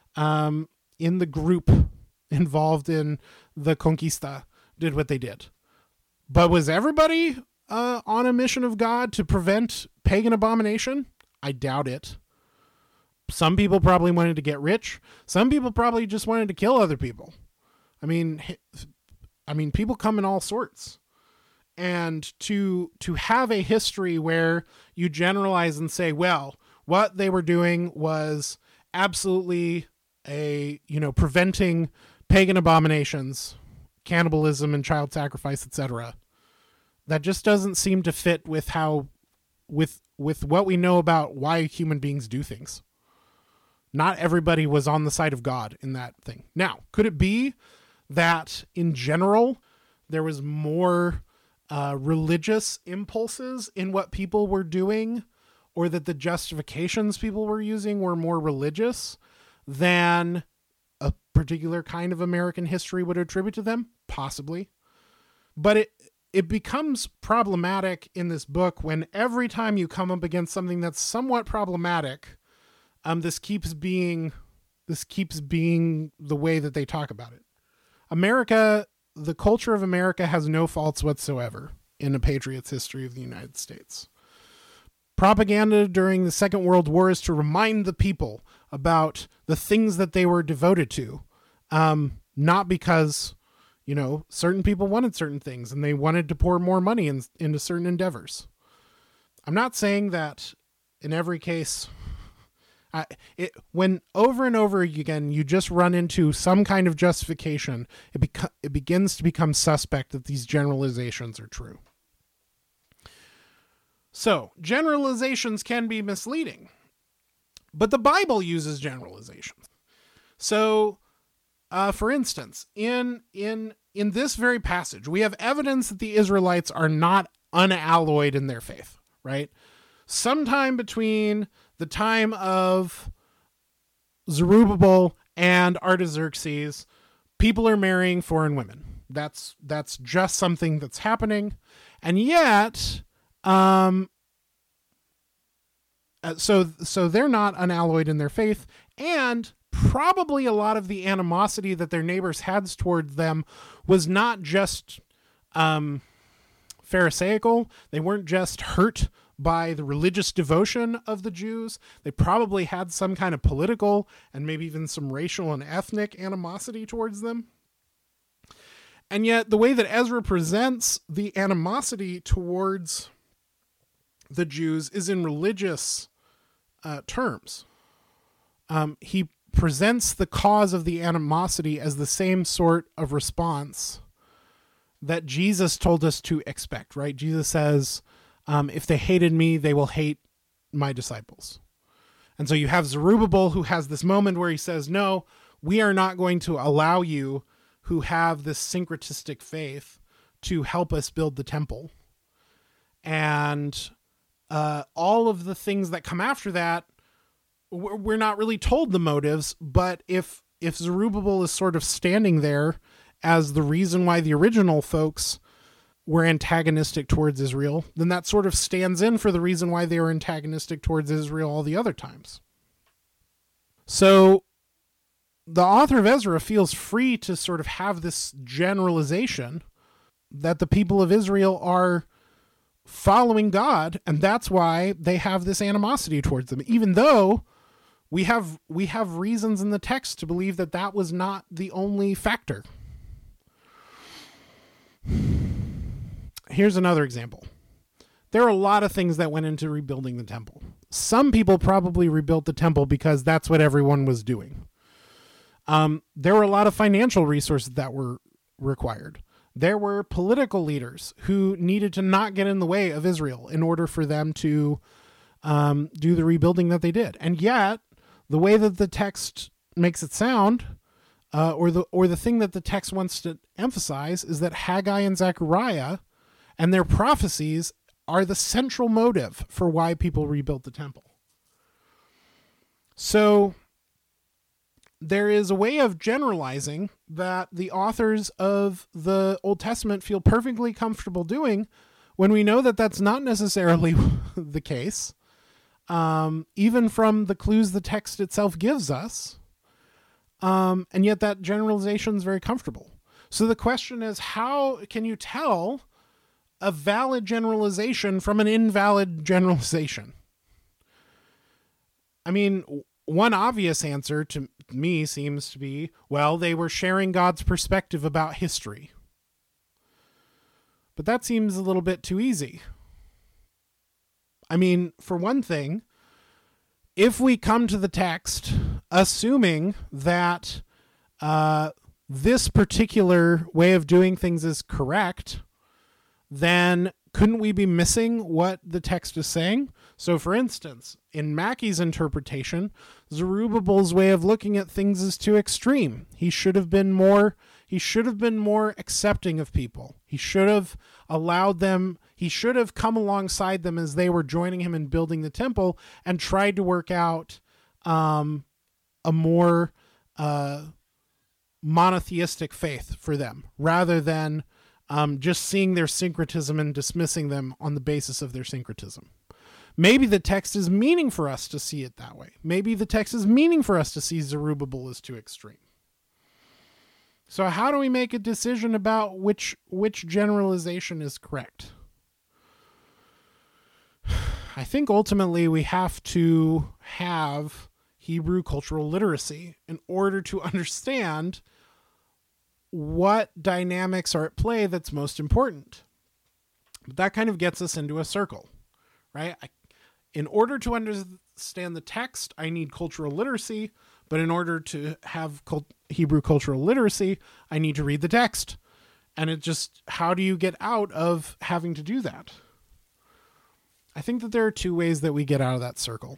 group involved in the conquista did what they did. But was everybody on a mission of God to prevent pagan abomination? I doubt it. Some people probably wanted to get rich. Some people probably just wanted to kill other people. I mean, people come in all sorts. And to have a history where you generalize and say, well, what they were doing was absolutely preventing pagan abominations, cannibalism and child sacrifice, etc. That just doesn't seem to fit with with what we know about why human beings do things. Not everybody was on the side of God in that thing. Now, could it be that in general there was more religious impulses in what people were doing, or that the justifications people were using were more religious than a particular kind of American history would attribute to them? Possibly. But it becomes problematic in this book when every time you come up against something that's somewhat problematic, this keeps being the way that they talk about it. America, the culture of America has no faults whatsoever in A Patriot's History of the United States. Propaganda during the Second World War is to remind the people about the things that they were devoted to. Not because, certain people wanted certain things and they wanted to pour more money into certain endeavors. I'm not saying that in every case, when over and over again you just run into some kind of justification, it begins to become suspect that these generalizations are true. So, generalizations can be misleading, but the Bible uses generalizations. So, for instance, in this very passage, we have evidence that the Israelites are not unalloyed in their faith, right? Sometime between the time of Zerubbabel and Artaxerxes, people are marrying foreign women. That's just something that's happening. And yet, so they're not unalloyed in their faith, and probably a lot of the animosity that their neighbors had towards them was not just Pharisaical. They weren't just hurt by the religious devotion of the Jews. They probably had some kind of political and maybe even some racial and ethnic animosity towards them. And yet the way that Ezra presents the animosity towards the Jews is in religious terms. He presents the cause of the animosity as the same sort of response that Jesus told us to expect, right? Jesus says, if they hated me, they will hate my disciples. And so you have Zerubbabel, who has this moment where he says, no, we are not going to allow you who have this syncretistic faith to help us build the temple. And all of the things that come after that, we're not really told the motives, but if Zerubbabel is sort of standing there as the reason why the original folks were antagonistic towards Israel, then that sort of stands in for the reason why they were antagonistic towards Israel all the other times. So the author of Ezra feels free to sort of have this generalization that the people of Israel are following God, and that's why they have this animosity towards them, even though we have reasons in the text to believe that that was not the only factor. Here's another example. There are a lot of things that went into rebuilding the temple. Some people probably rebuilt the temple because that's what everyone was doing. There were a lot of financial resources that were required. There were political leaders who needed to not get in the way of Israel in order for them to do the rebuilding that they did. And yet, the way that the text makes it sound, or the thing that the text wants to emphasize, is that Haggai and Zechariah and their prophecies are the central motive for why people rebuilt the temple. So there is a way of generalizing that the authors of the Old Testament feel perfectly comfortable doing when we know that that's not necessarily the case, even from the clues the text itself gives us. And yet that generalization is very comfortable. So the question is, how can you tell a valid generalization from an invalid generalization? I mean, one obvious answer to me seems to be, well, they were sharing God's perspective about history. But that seems a little bit too easy. I mean, for one thing, if we come to the text assuming that this particular way of doing things is correct, then couldn't we be missing what the text is saying? So, for instance, in Mackey's interpretation, Zerubbabel's way of looking at things is too extreme. He should have been more accepting of people. He should have allowed them, he should have come alongside them as they were joining him in building the temple and tried to work out a more monotheistic faith for them, rather than just seeing their syncretism and dismissing them on the basis of their syncretism. Maybe the text is meaning for us to see it that way. Maybe the text is meaning for us to see Zerubbabel as too extreme. So how do we make a decision about which generalization is correct? I think ultimately we have to have Hebrew cultural literacy in order to understand what dynamics are at play that's most important. But that kind of gets us into a circle, right? In order to understand the text, I need cultural literacy, but in order to have Hebrew cultural literacy, I need to read the text. And it just, how do you get out of having to do that? I think that there are two ways that we get out of that circle.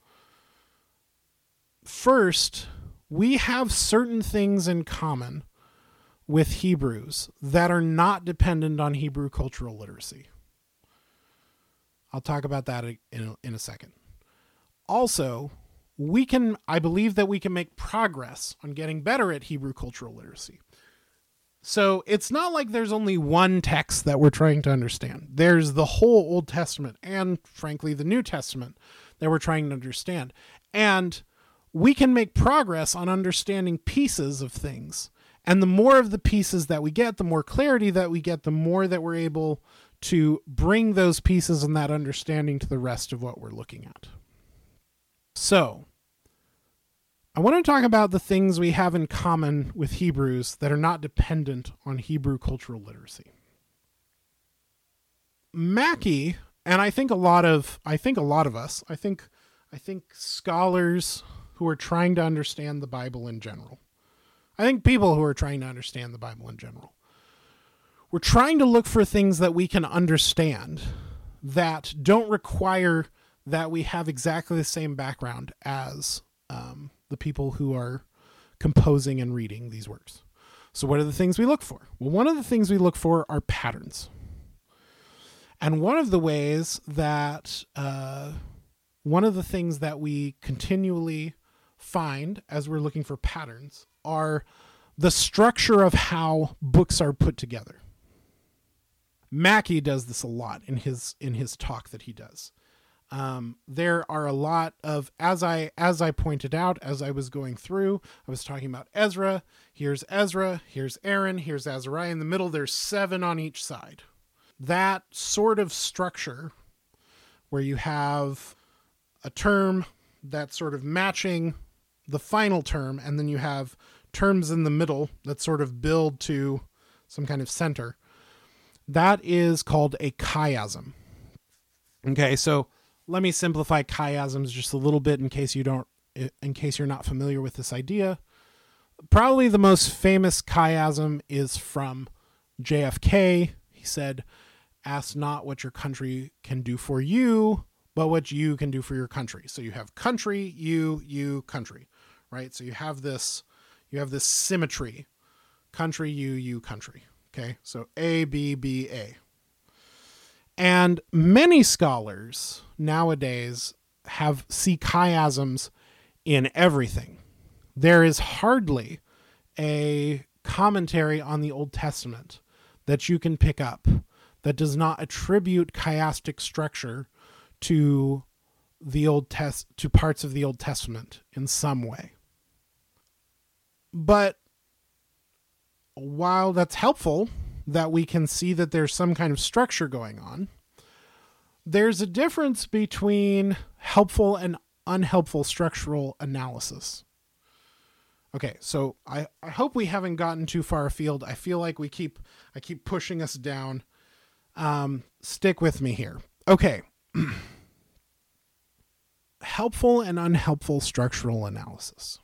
First, we have certain things in common with Hebrews that are not dependent on Hebrew cultural literacy. I'll talk about that in a second. Also, I believe that we can make progress on getting better at Hebrew cultural literacy. So it's not like there's only one text that we're trying to understand. There's the whole Old Testament and, frankly, the New Testament that we're trying to understand. And we can make progress on understanding pieces of things. And the more of the pieces that we get, the more clarity that we get, the more that we're able to bring those pieces and that understanding to the rest of what we're looking at. So, I want to talk about the things we have in common with Hebrews that are not dependent on Hebrew cultural literacy. Mackey, and I think a lot of us, I think scholars who are trying to understand the Bible in general, I think people who are trying to understand the Bible in general, we're trying to look for things that we can understand that don't require that we have exactly the same background as the people who are composing and reading these works. So what are the things we look for? Well, one of the things we look for are patterns. And one of the things that we continually find as we're looking for patterns are the structure of how books are put together. Mackey does this a lot in his talk that he does. There are a lot of, as I pointed out, as I was going through, I was talking about Ezra, here's Aaron, here's Azariah in the middle, there's 7 on each side. That sort of structure where you have a term that's sort of matching the final term, and then you have terms in the middle that sort of build to some kind of center. That is called a chiasm. Okay, so let me simplify chiasms just a little bit in case you're not familiar with this idea. Probably the most famous chiasm is from JFK. He said, "Ask not what your country can do for you, but what you can do for your country." So you have country, you, country, right? So you have this symmetry, country, you, country. Okay, so A, B, B, A. And many scholars nowadays see chiasms in everything. There is hardly a commentary on the Old Testament that you can pick up that does not attribute chiastic structure to to parts of the Old Testament in some way. But while that's helpful, that we can see that there's some kind of structure going on, there's a difference between helpful and unhelpful structural analysis. Okay, so I hope we haven't gotten too far afield. I feel like I keep pushing us down. Stick with me here. Okay. Helpful and unhelpful structural analysis.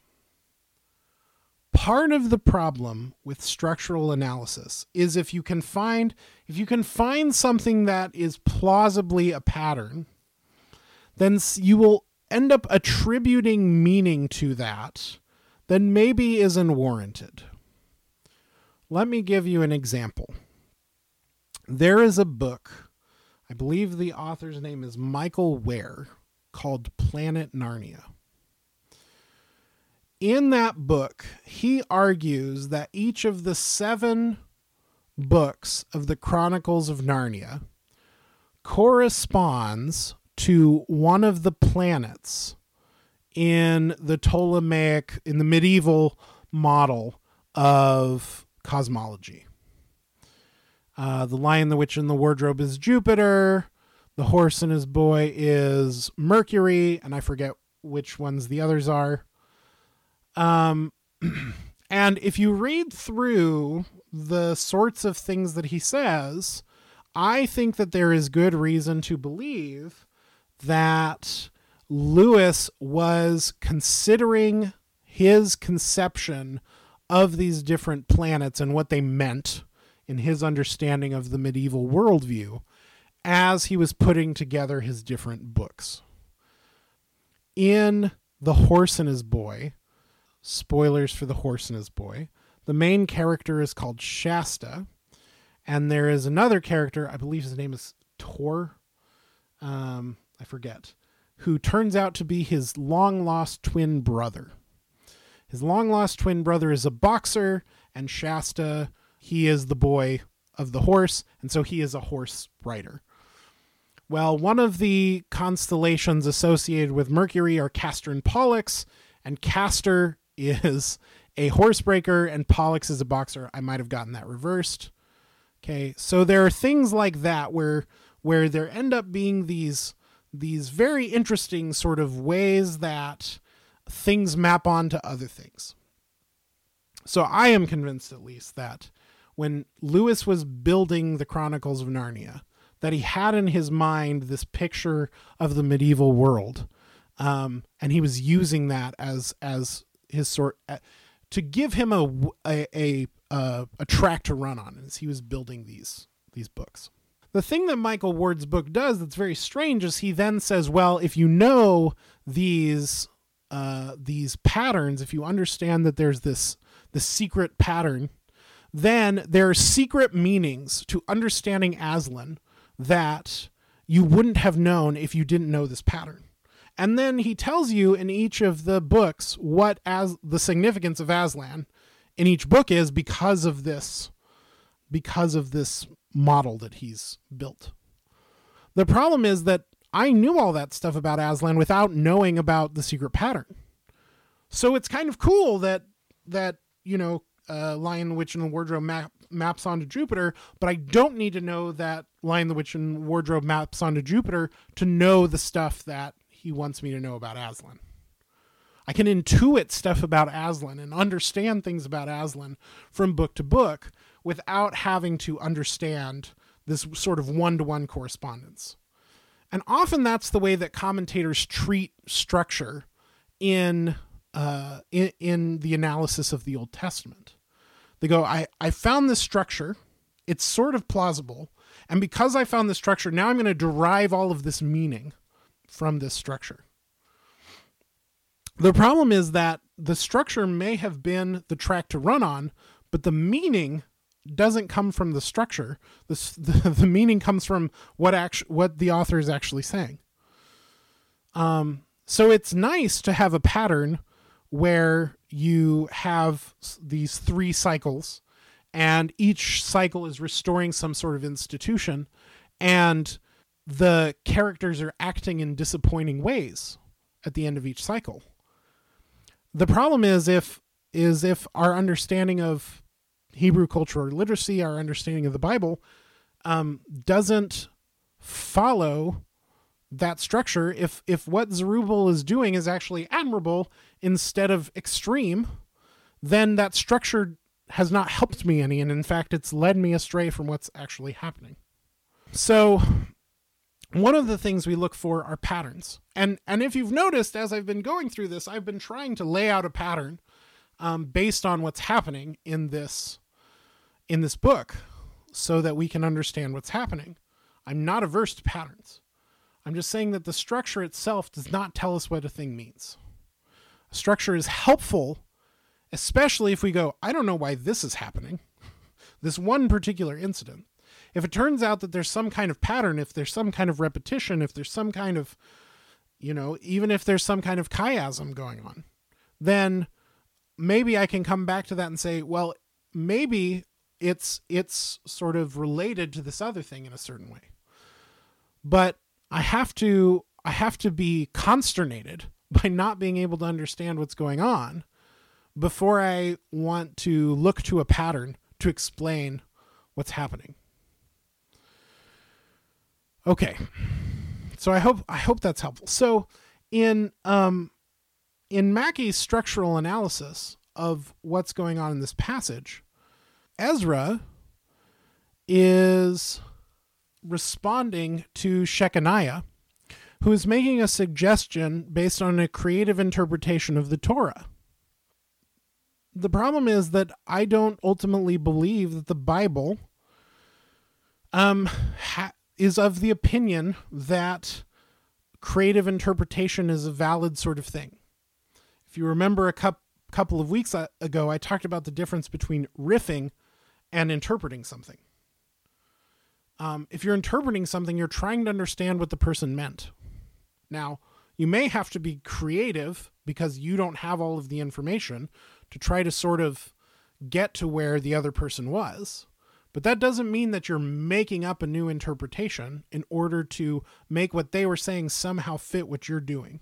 Part of the problem with structural analysis is if you can find something that is plausibly a pattern, then you will end up attributing meaning to that that maybe isn't warranted. Let me give you an example. There is a book, I believe the author's name is Michael Ware, called Planet Narnia. In that book, he argues that each of the 7 books of the Chronicles of Narnia corresponds to one of the planets in the medieval model of cosmology. The Lion, the Witch, and the Wardrobe is Jupiter. The Horse and His Boy is Mercury, and I forget which ones the others are. And if you read through the sorts of things that he says, I think that there is good reason to believe that Lewis was considering his conception of these different planets and what they meant in his understanding of the medieval worldview as he was putting together his different books. In The Horse and His Boy, spoilers for The Horse and His Boy, the main character is called Shasta, and there is another character, I believe his name is Tor, I forget, who turns out to be his long-lost twin brother. His long-lost twin brother is a boxer, and Shasta, he is the boy of the horse, and so he is a horse rider. Well, one of the constellations associated with Mercury are Castor and Pollux, and Castor is a horsebreaker, and Pollux is a boxer. I might have gotten that reversed. Okay, so there are things like that where there end up being these very interesting sort of ways that things map onto other things. So I am convinced, at least, that when Lewis was building the Chronicles of Narnia, that he had in his mind this picture of the medieval world, and he was using that as his sort to give him a track to run on as he was building these books. The thing that Michael Ward's book does that's very strange is he then says, well, if you know these patterns, if you understand that there's this secret pattern, then there are secret meanings to understanding Aslan that you wouldn't have known if you didn't know this pattern. And then he tells you in each of the books what as the significance of Aslan in each book is because of this model that he's built. The problem is that I knew all that stuff about Aslan without knowing about the secret pattern. So it's kind of cool that Lion, the Witch, and the Wardrobe maps onto Jupiter, but I don't need to know that Lion, the Witch, and Wardrobe maps onto Jupiter to know the stuff that he wants me to know about Aslan. I can intuit stuff about Aslan and understand things about Aslan from book to book without having to understand this sort of one-to-one correspondence. And often that's the way that commentators treat structure in the analysis of the Old Testament. They go, I found this structure, it's sort of plausible, and because I found this structure, now I'm going to derive all of this meaning from this structure. The problem is that the structure may have been the track to run on, but the meaning doesn't come from the structure. The meaning comes from what the author is actually saying. So it's nice to have a pattern where you have these 3 cycles, and each cycle is restoring some sort of institution, and the characters are acting in disappointing ways at the end of each cycle. The problem is if our understanding of Hebrew culture or literacy, our understanding of the Bible, doesn't follow that structure. If what Zerubbabel is doing is actually admirable instead of extreme, then that structure has not helped me any, and in fact, it's led me astray from what's actually happening. So one of the things we look for are patterns. And if you've noticed, as I've been going through this, I've been trying to lay out a pattern based on what's happening in this book so that we can understand what's happening. I'm not averse to patterns. I'm just saying that the structure itself does not tell us what a thing means. A structure is helpful, especially if we go, I don't know why this is happening. This one particular incident. If it turns out that there's some kind of pattern, if there's some kind of repetition, if there's some kind of, even if there's some kind of chiasm going on, then maybe I can come back to that and say, well, maybe it's sort of related to this other thing in a certain way. But I have to be consternated by not being able to understand what's going on before I want to look to a pattern to explain what's happening. Okay. So I hope that's helpful. So In Mackey's structural analysis of what's going on in this passage, Ezra is responding to Shechaniah, who is making a suggestion based on a creative interpretation of the Torah. The problem is that I don't ultimately believe that the Bible is of the opinion that creative interpretation is a valid sort of thing. If you remember a couple of weeks ago, I talked about the difference between riffing and interpreting something. If you're interpreting something, you're trying to understand what the person meant. Now, you may have to be creative because you don't have all of the information to try to sort of get to where the other person was. But that doesn't mean that you're making up a new interpretation in order to make what they were saying somehow fit what you're doing.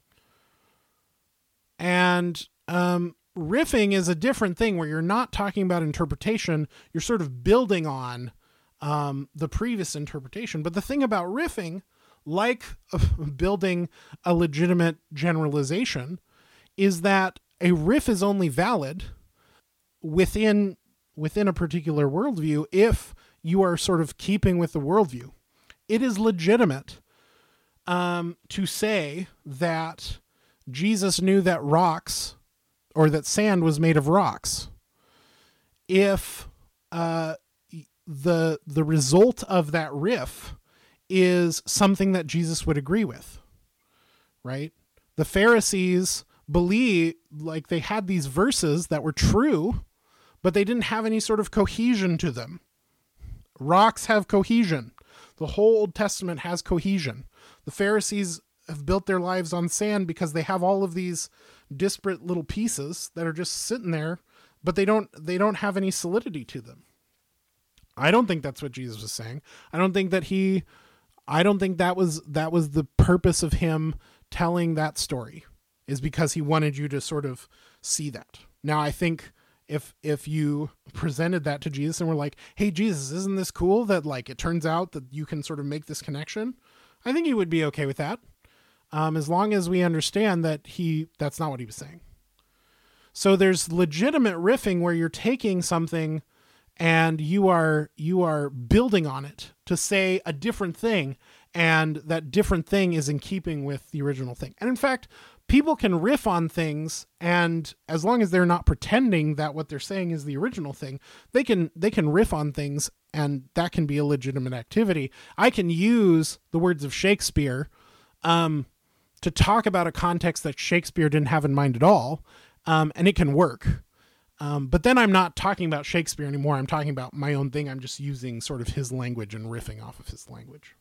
And riffing is a different thing where you're not talking about interpretation. You're sort of building on the previous interpretation. But the thing about riffing, like building a legitimate generalization, is that a riff is only valid within a particular worldview if you are sort of keeping with the worldview. It is legitimate to say that Jesus knew that rocks or that sand was made of rocks if the result of that riff is something that Jesus would agree with, right? The Pharisees believe, like, they had these verses that were true, but they didn't have any sort of cohesion to them. Rocks have cohesion. The whole Old Testament has cohesion. The Pharisees have built their lives on sand because they have all of these disparate little pieces that are just sitting there, but they don't have any solidity to them. I don't think that's what Jesus was saying. I don't think that was the purpose of him telling that story, is because he wanted you to sort of see that. Now, I think if you presented that to Jesus and were like, hey, Jesus, isn't this cool that, like, it turns out that you can sort of make this connection? I think he would be okay with that. As long as we understand that that's not what he was saying. So there's legitimate riffing where you're taking something and you are building on it to say a different thing, and that different thing is in keeping with the original thing. And in fact, people can riff on things, and as long as they're not pretending that what they're saying is the original thing, they can riff on things, and that can be a legitimate activity. I can use the words of Shakespeare to talk about a context that Shakespeare didn't have in mind at all, and it can work. But then I'm not talking about Shakespeare anymore. I'm talking about my own thing. I'm just using sort of his language and riffing off of his language.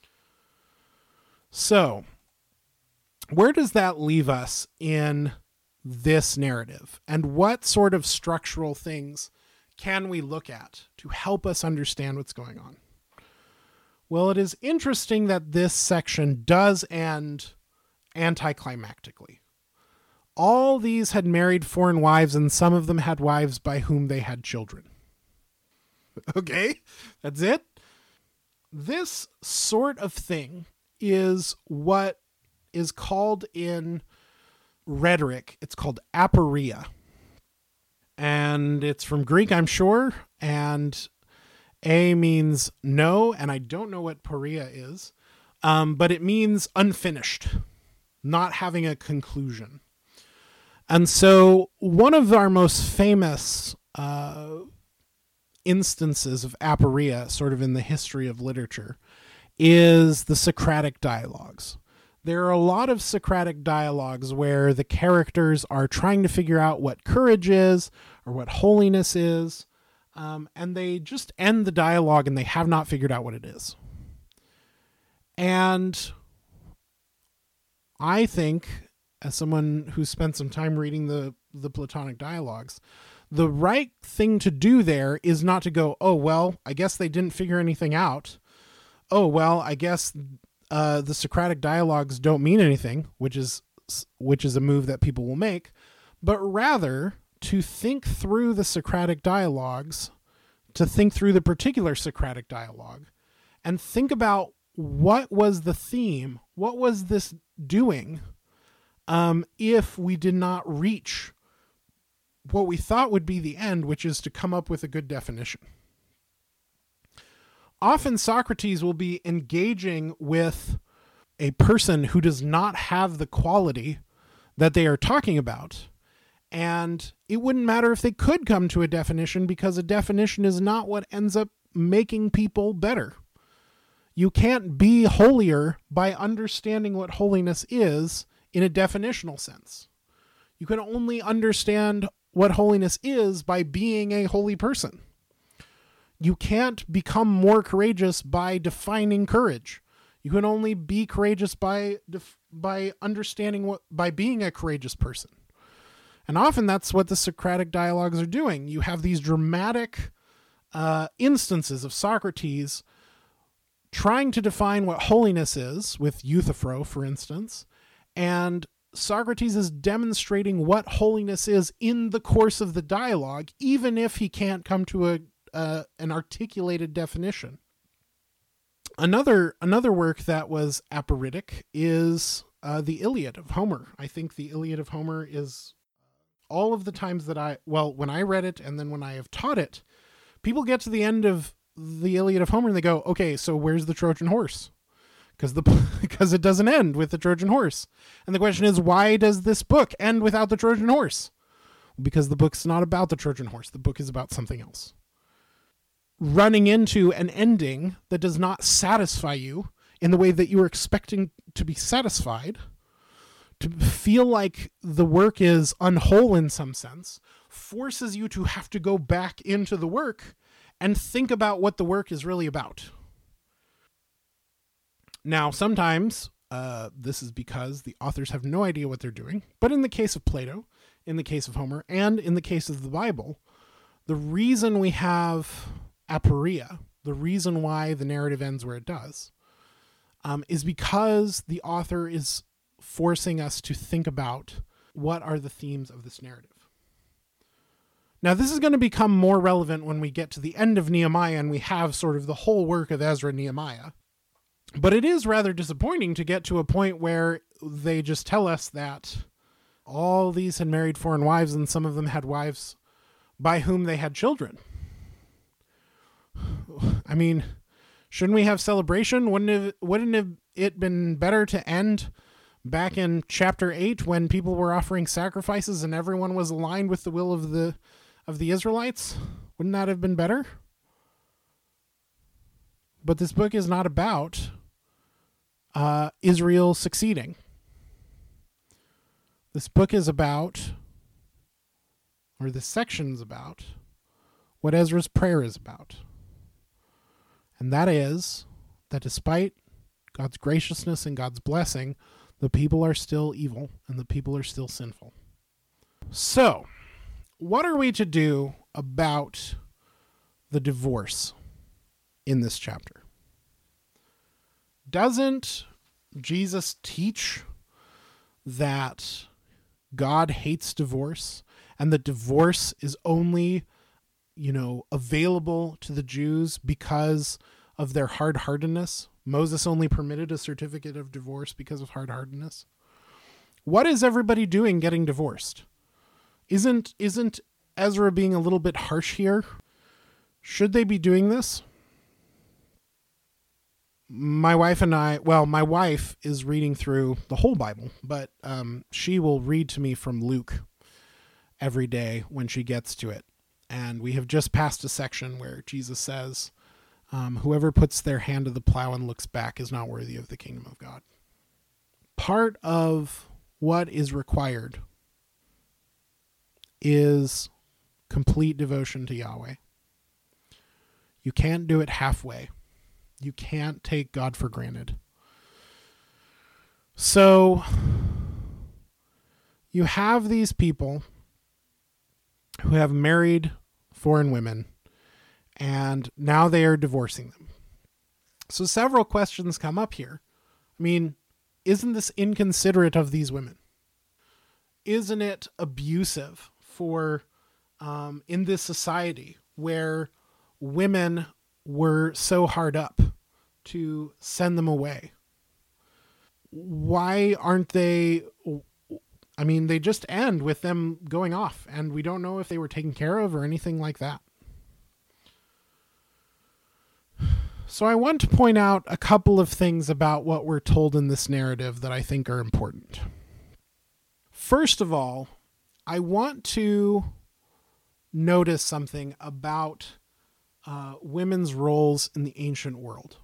So, where does that leave us in this narrative? And what sort of structural things can we look at to help us understand what's going on? Well, it is interesting that this section does end anticlimactically. All these had married foreign wives, and some of them had wives by whom they had children. Okay, that's it. This sort of thing is what is called in rhetoric, it's called aporia. And it's from Greek, I'm sure, and A means no, and I don't know what poria is, but it means unfinished, not having a conclusion. And so one of our most famous instances of aporia, sort of in the history of literature, is the Socratic dialogues. There are a lot of Socratic dialogues where the characters are trying to figure out what courage is or what holiness is, and they just end the dialogue and they have not figured out what it is. And I think, as someone who spent some time reading the Platonic dialogues, the right thing to do there is not to go, oh, well, I guess they didn't figure anything out. Oh, well, I guess the Socratic dialogues don't mean anything, which is a move that people will make, but rather to think through the Socratic dialogues, to think through the particular Socratic dialogue, and think about what was the theme? What was this doing if we did not reach what we thought would be the end, which is to come up with a good definition? Often Socrates will be engaging with a person who does not have the quality that they are talking about. And it wouldn't matter if they could come to a definition, because a definition is not what ends up making people better. You can't be holier by understanding what holiness is in a definitional sense. You can only understand what holiness is by being a holy person. You can't become more courageous by defining courage. You can only be courageous by understanding by being a courageous person. And often that's what the Socratic dialogues are doing. You have these dramatic instances of Socrates trying to define what holiness is, with Euthyphro, for instance, and Socrates is demonstrating what holiness is in the course of the dialogue, even if he can't come to an articulated definition. Another work that was aporitic is the Iliad of Homer. I think the Iliad of Homer is, all of the times that when I read it and then when I have taught it, people get to the end of the Iliad of Homer and they go, okay, so where's the Trojan horse? Because it doesn't end with the Trojan horse. And the question is, why does this book end without the Trojan horse? Because the book's not about the Trojan horse. The book is about something else. Running into an ending that does not satisfy you in the way that you were expecting to be satisfied, to feel like the work is unwhole in some sense, forces you to have to go back into the work and think about what the work is really about. Now, sometimes this is because the authors have no idea what they're doing, but in the case of Plato, in the case of Homer, and in the case of the Bible, the reason we have aporia, the reason why the narrative ends where it does, is because the author is forcing us to think about what are the themes of this narrative. Now, this is going to become more relevant when we get to the end of Nehemiah and we have sort of the whole work of Ezra and Nehemiah. But it is rather disappointing to get to a point where they just tell us that all these had married foreign wives and some of them had wives by whom they had children. I mean, shouldn't we have celebration? Wouldn't it been better to end back in chapter 8 when people were offering sacrifices and everyone was aligned with the will of the Israelites? Wouldn't that have been better? But this book is not about Israel succeeding. This book is about, or this section is about, what Ezra's prayer is about. And that is that despite God's graciousness and God's blessing, the people are still evil and the people are still sinful. So, what are we to do about the divorce in this chapter? Doesn't Jesus teach that God hates divorce and that divorce is only, available to the Jews because of their hard-heartedness? Moses only permitted a certificate of divorce because of hard-heartedness. What is everybody doing getting divorced? Isn't Ezra being a little bit harsh here? Should they be doing this? My wife is reading through the whole Bible, but she will read to me from Luke every day when she gets to it. And we have just passed a section where Jesus says, whoever puts their hand to the plow and looks back is not worthy of the kingdom of God. Part of what is required is complete devotion to Yahweh. You can't do it halfway. You can't take God for granted. So you have these people who have married foreign women, and now they are divorcing them. So several questions come up here. I mean, isn't this inconsiderate of these women? Isn't it abusive for, in this society where women were so hard up to send them away. Why aren't they? I mean, they just end with them going off, and we don't know if they were taken care of or anything like that. So I want to point out a couple of things about what we're told in this narrative that I think are important. First of all, I want to notice something about women's roles in the ancient world.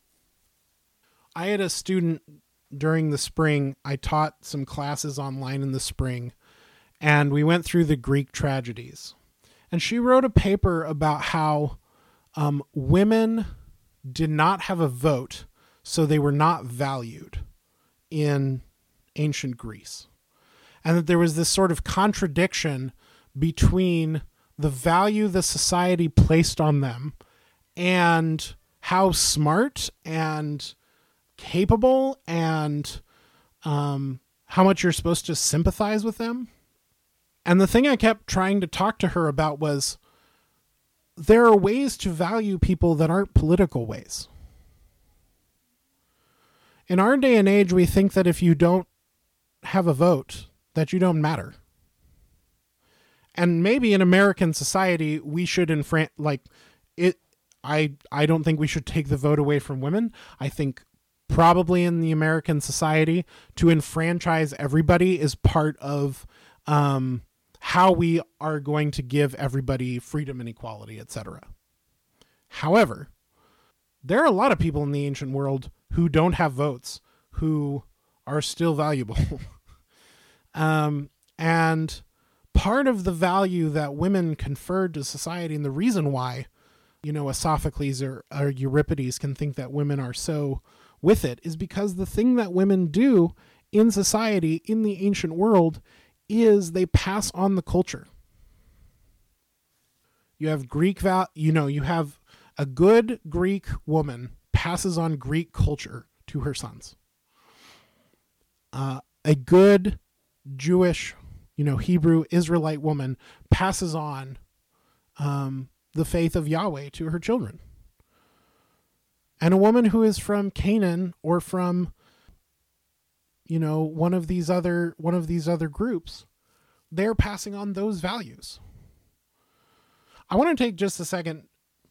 I had a student during the spring. I taught some classes online in the spring, and we went through the Greek tragedies. And she wrote a paper about how women did not have a vote, so they were not valued in ancient Greece. And that there was this sort of contradiction between the value the society placed on them and how smart and capable and how much you're supposed to sympathize with them. And the thing I kept trying to talk to her about was there are ways to value people that aren't political ways. In our day and age, we think that if you don't have a vote, that you don't matter. And maybe in American society, we should I don't think we should take the vote away from women. I think probably in the American society, to enfranchise everybody is part of how we are going to give everybody freedom and equality, etc. However, there are a lot of people in the ancient world who don't have votes, who are still valuable. And part of the value that women conferred to society, and the reason why, a Sophocles or Euripides can think that women are so with it, is because the thing that women do in society in the ancient world is they pass on the culture. You have you have a good Greek woman passes on Greek culture to her sons. A good Jewish, Hebrew Israelite woman passes on the faith of Yahweh to her children. And a woman who is from Canaan or from one of these other groups, they're passing on those values. I want to take just a second.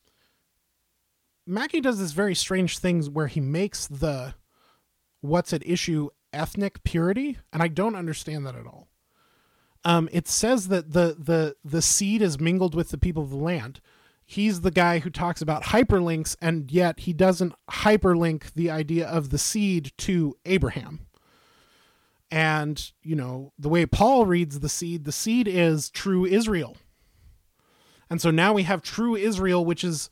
Mackie does this very strange thing where he makes the what's at issue ethnic purity, and I don't understand that at all. It says that the seed is mingled with the people of the land. He's the guy who talks about hyperlinks, and yet he doesn't hyperlink the idea of the seed to Abraham. And, the way Paul reads the seed is true Israel. And so now we have true Israel, which is,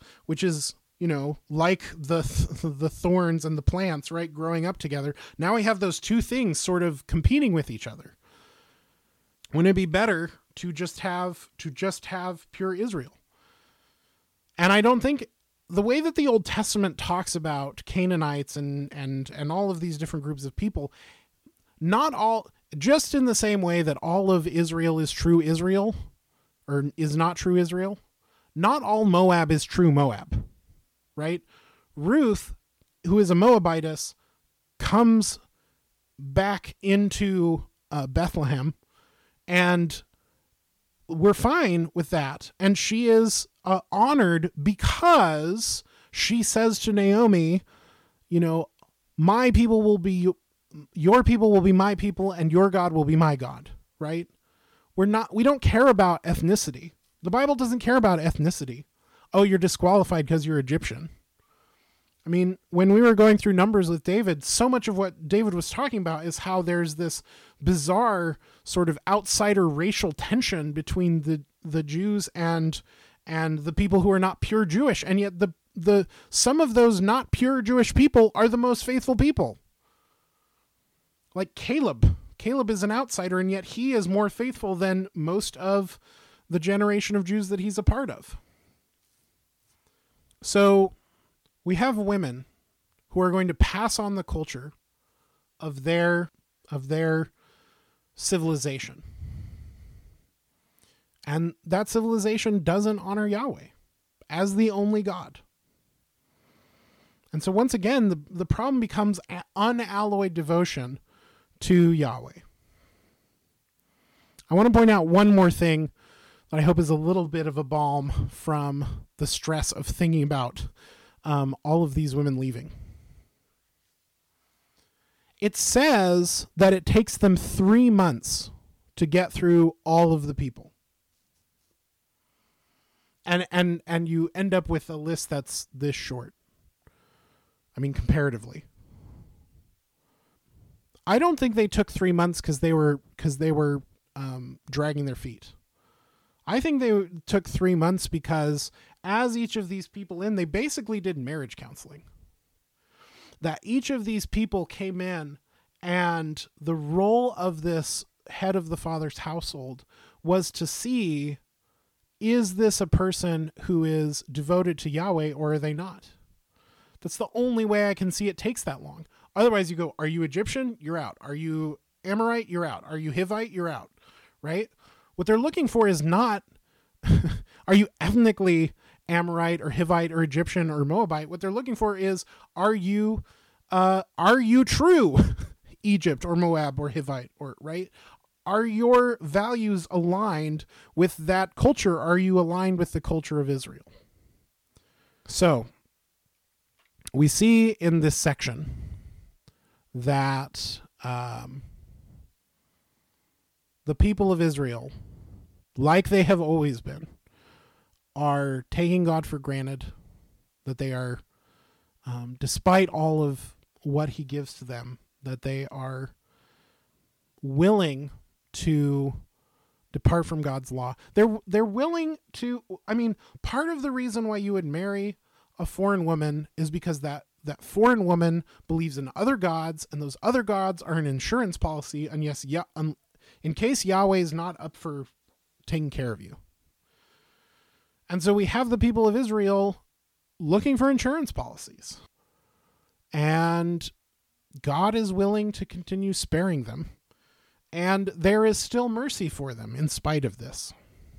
like the thorns and the plants, right, growing up together. Now we have those two things sort of competing with each other. Wouldn't it be better to just have pure Israel? And I don't think the way that the Old Testament talks about Canaanites and all of these different groups of people, not all, just in the same way that all of Israel is true Israel, or is not true Israel, not all Moab is true Moab, right? Ruth, who is a Moabitess, comes back into Bethlehem, and we're fine with that. And she is honored because she says to Naomi, my people will be your people will be my people, and your God will be my God, right? We don't care about ethnicity. The Bible doesn't care about ethnicity. Oh, you're disqualified because you're Egyptian. I mean, when we were going through Numbers with David, so much of what David was talking about is how there's this bizarre sort of outsider racial tension between the Jews and the people who are not pure Jewish. And yet the some of those not pure Jewish people are the most faithful people. Like Caleb. Caleb is an outsider, and yet he is more faithful than most of the generation of Jews that he's a part of. So we have women who are going to pass on the culture of their civilization. And that civilization doesn't honor Yahweh as the only God. And so once again, the problem becomes unalloyed devotion to Yahweh. I want to point out one more thing that I hope is a little bit of a balm from the stress of thinking about all of these women leaving. It says that it takes them 3 months to get through all of the people. And you end up with a list that's this short. I mean, comparatively. I don't think they took 3 months because they were dragging their feet. I think they took 3 months because as each of these people they basically did marriage counseling. That each of these people came in, and the role of this head of the father's household was to see, is this a person who is devoted to Yahweh or are they not? That's the only way I can see it takes that long. Otherwise you go, are you Egyptian? You're out. Are you Amorite? You're out. Are you Hivite? You're out. Right? What they're looking for is not, are you ethnically Amorite or Hivite or Egyptian or Moabite? What they're looking for is, are you true Egypt or Moab or Hivite, or right? Are your values aligned with that culture? Are you aligned with the culture of Israel? So we see in this section that the people of Israel, like they have always been, are taking God for granted, that they are, despite all of what he gives to them, that they are willing to depart from God's law. They're willing to, I mean, part of the reason why you would marry a foreign woman is because that foreign woman believes in other gods, and those other gods are an insurance policy, and yes, in case Yahweh is not up for taking care of you. And so we have the people of Israel looking for insurance policies. And God is willing to continue sparing them. And there is still mercy for them in spite of this.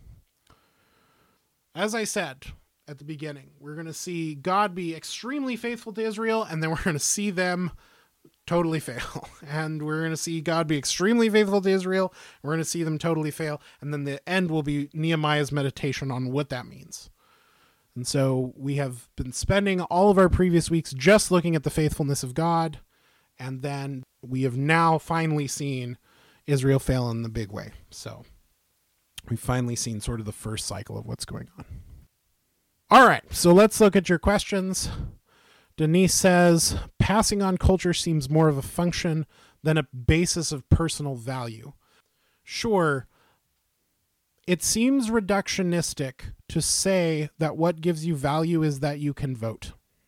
As I said at the beginning, we're going to see God be extremely faithful to Israel, and then we're going to see them totally fail. And we're going to see God be extremely faithful to Israel. We're going to see them totally fail. And then the end will be Nehemiah's meditation on what that means. And so we have been spending all of our previous weeks just looking at the faithfulness of God. And then we have now finally seen Israel fail in the big way. So we've finally seen sort of the first cycle of what's going on. All right, so let's look at your questions. Denise says, passing on culture seems more of a function than a basis of personal value. Sure, it seems reductionistic to say that what gives you value is that you can vote.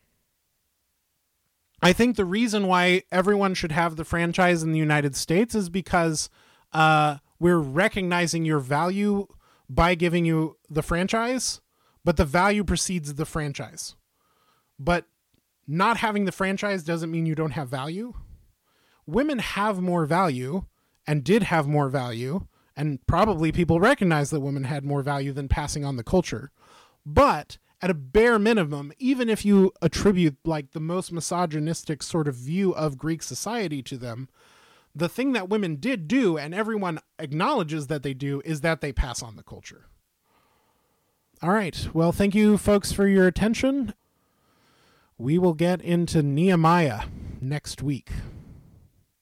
I think the reason why everyone should have the franchise in the United States is because we're recognizing your value by giving you the franchise, but the value precedes the franchise. But not having the franchise doesn't mean you don't have value. Women have more value and did have more value, and probably people recognize that women had more value than passing on the culture. But at a bare minimum, even if you attribute like the most misogynistic sort of view of Greek society to them, the thing that women did do, and everyone acknowledges that they do, is that they pass on the culture. All right. Well, thank you folks for your attention. We will get into Nehemiah next week.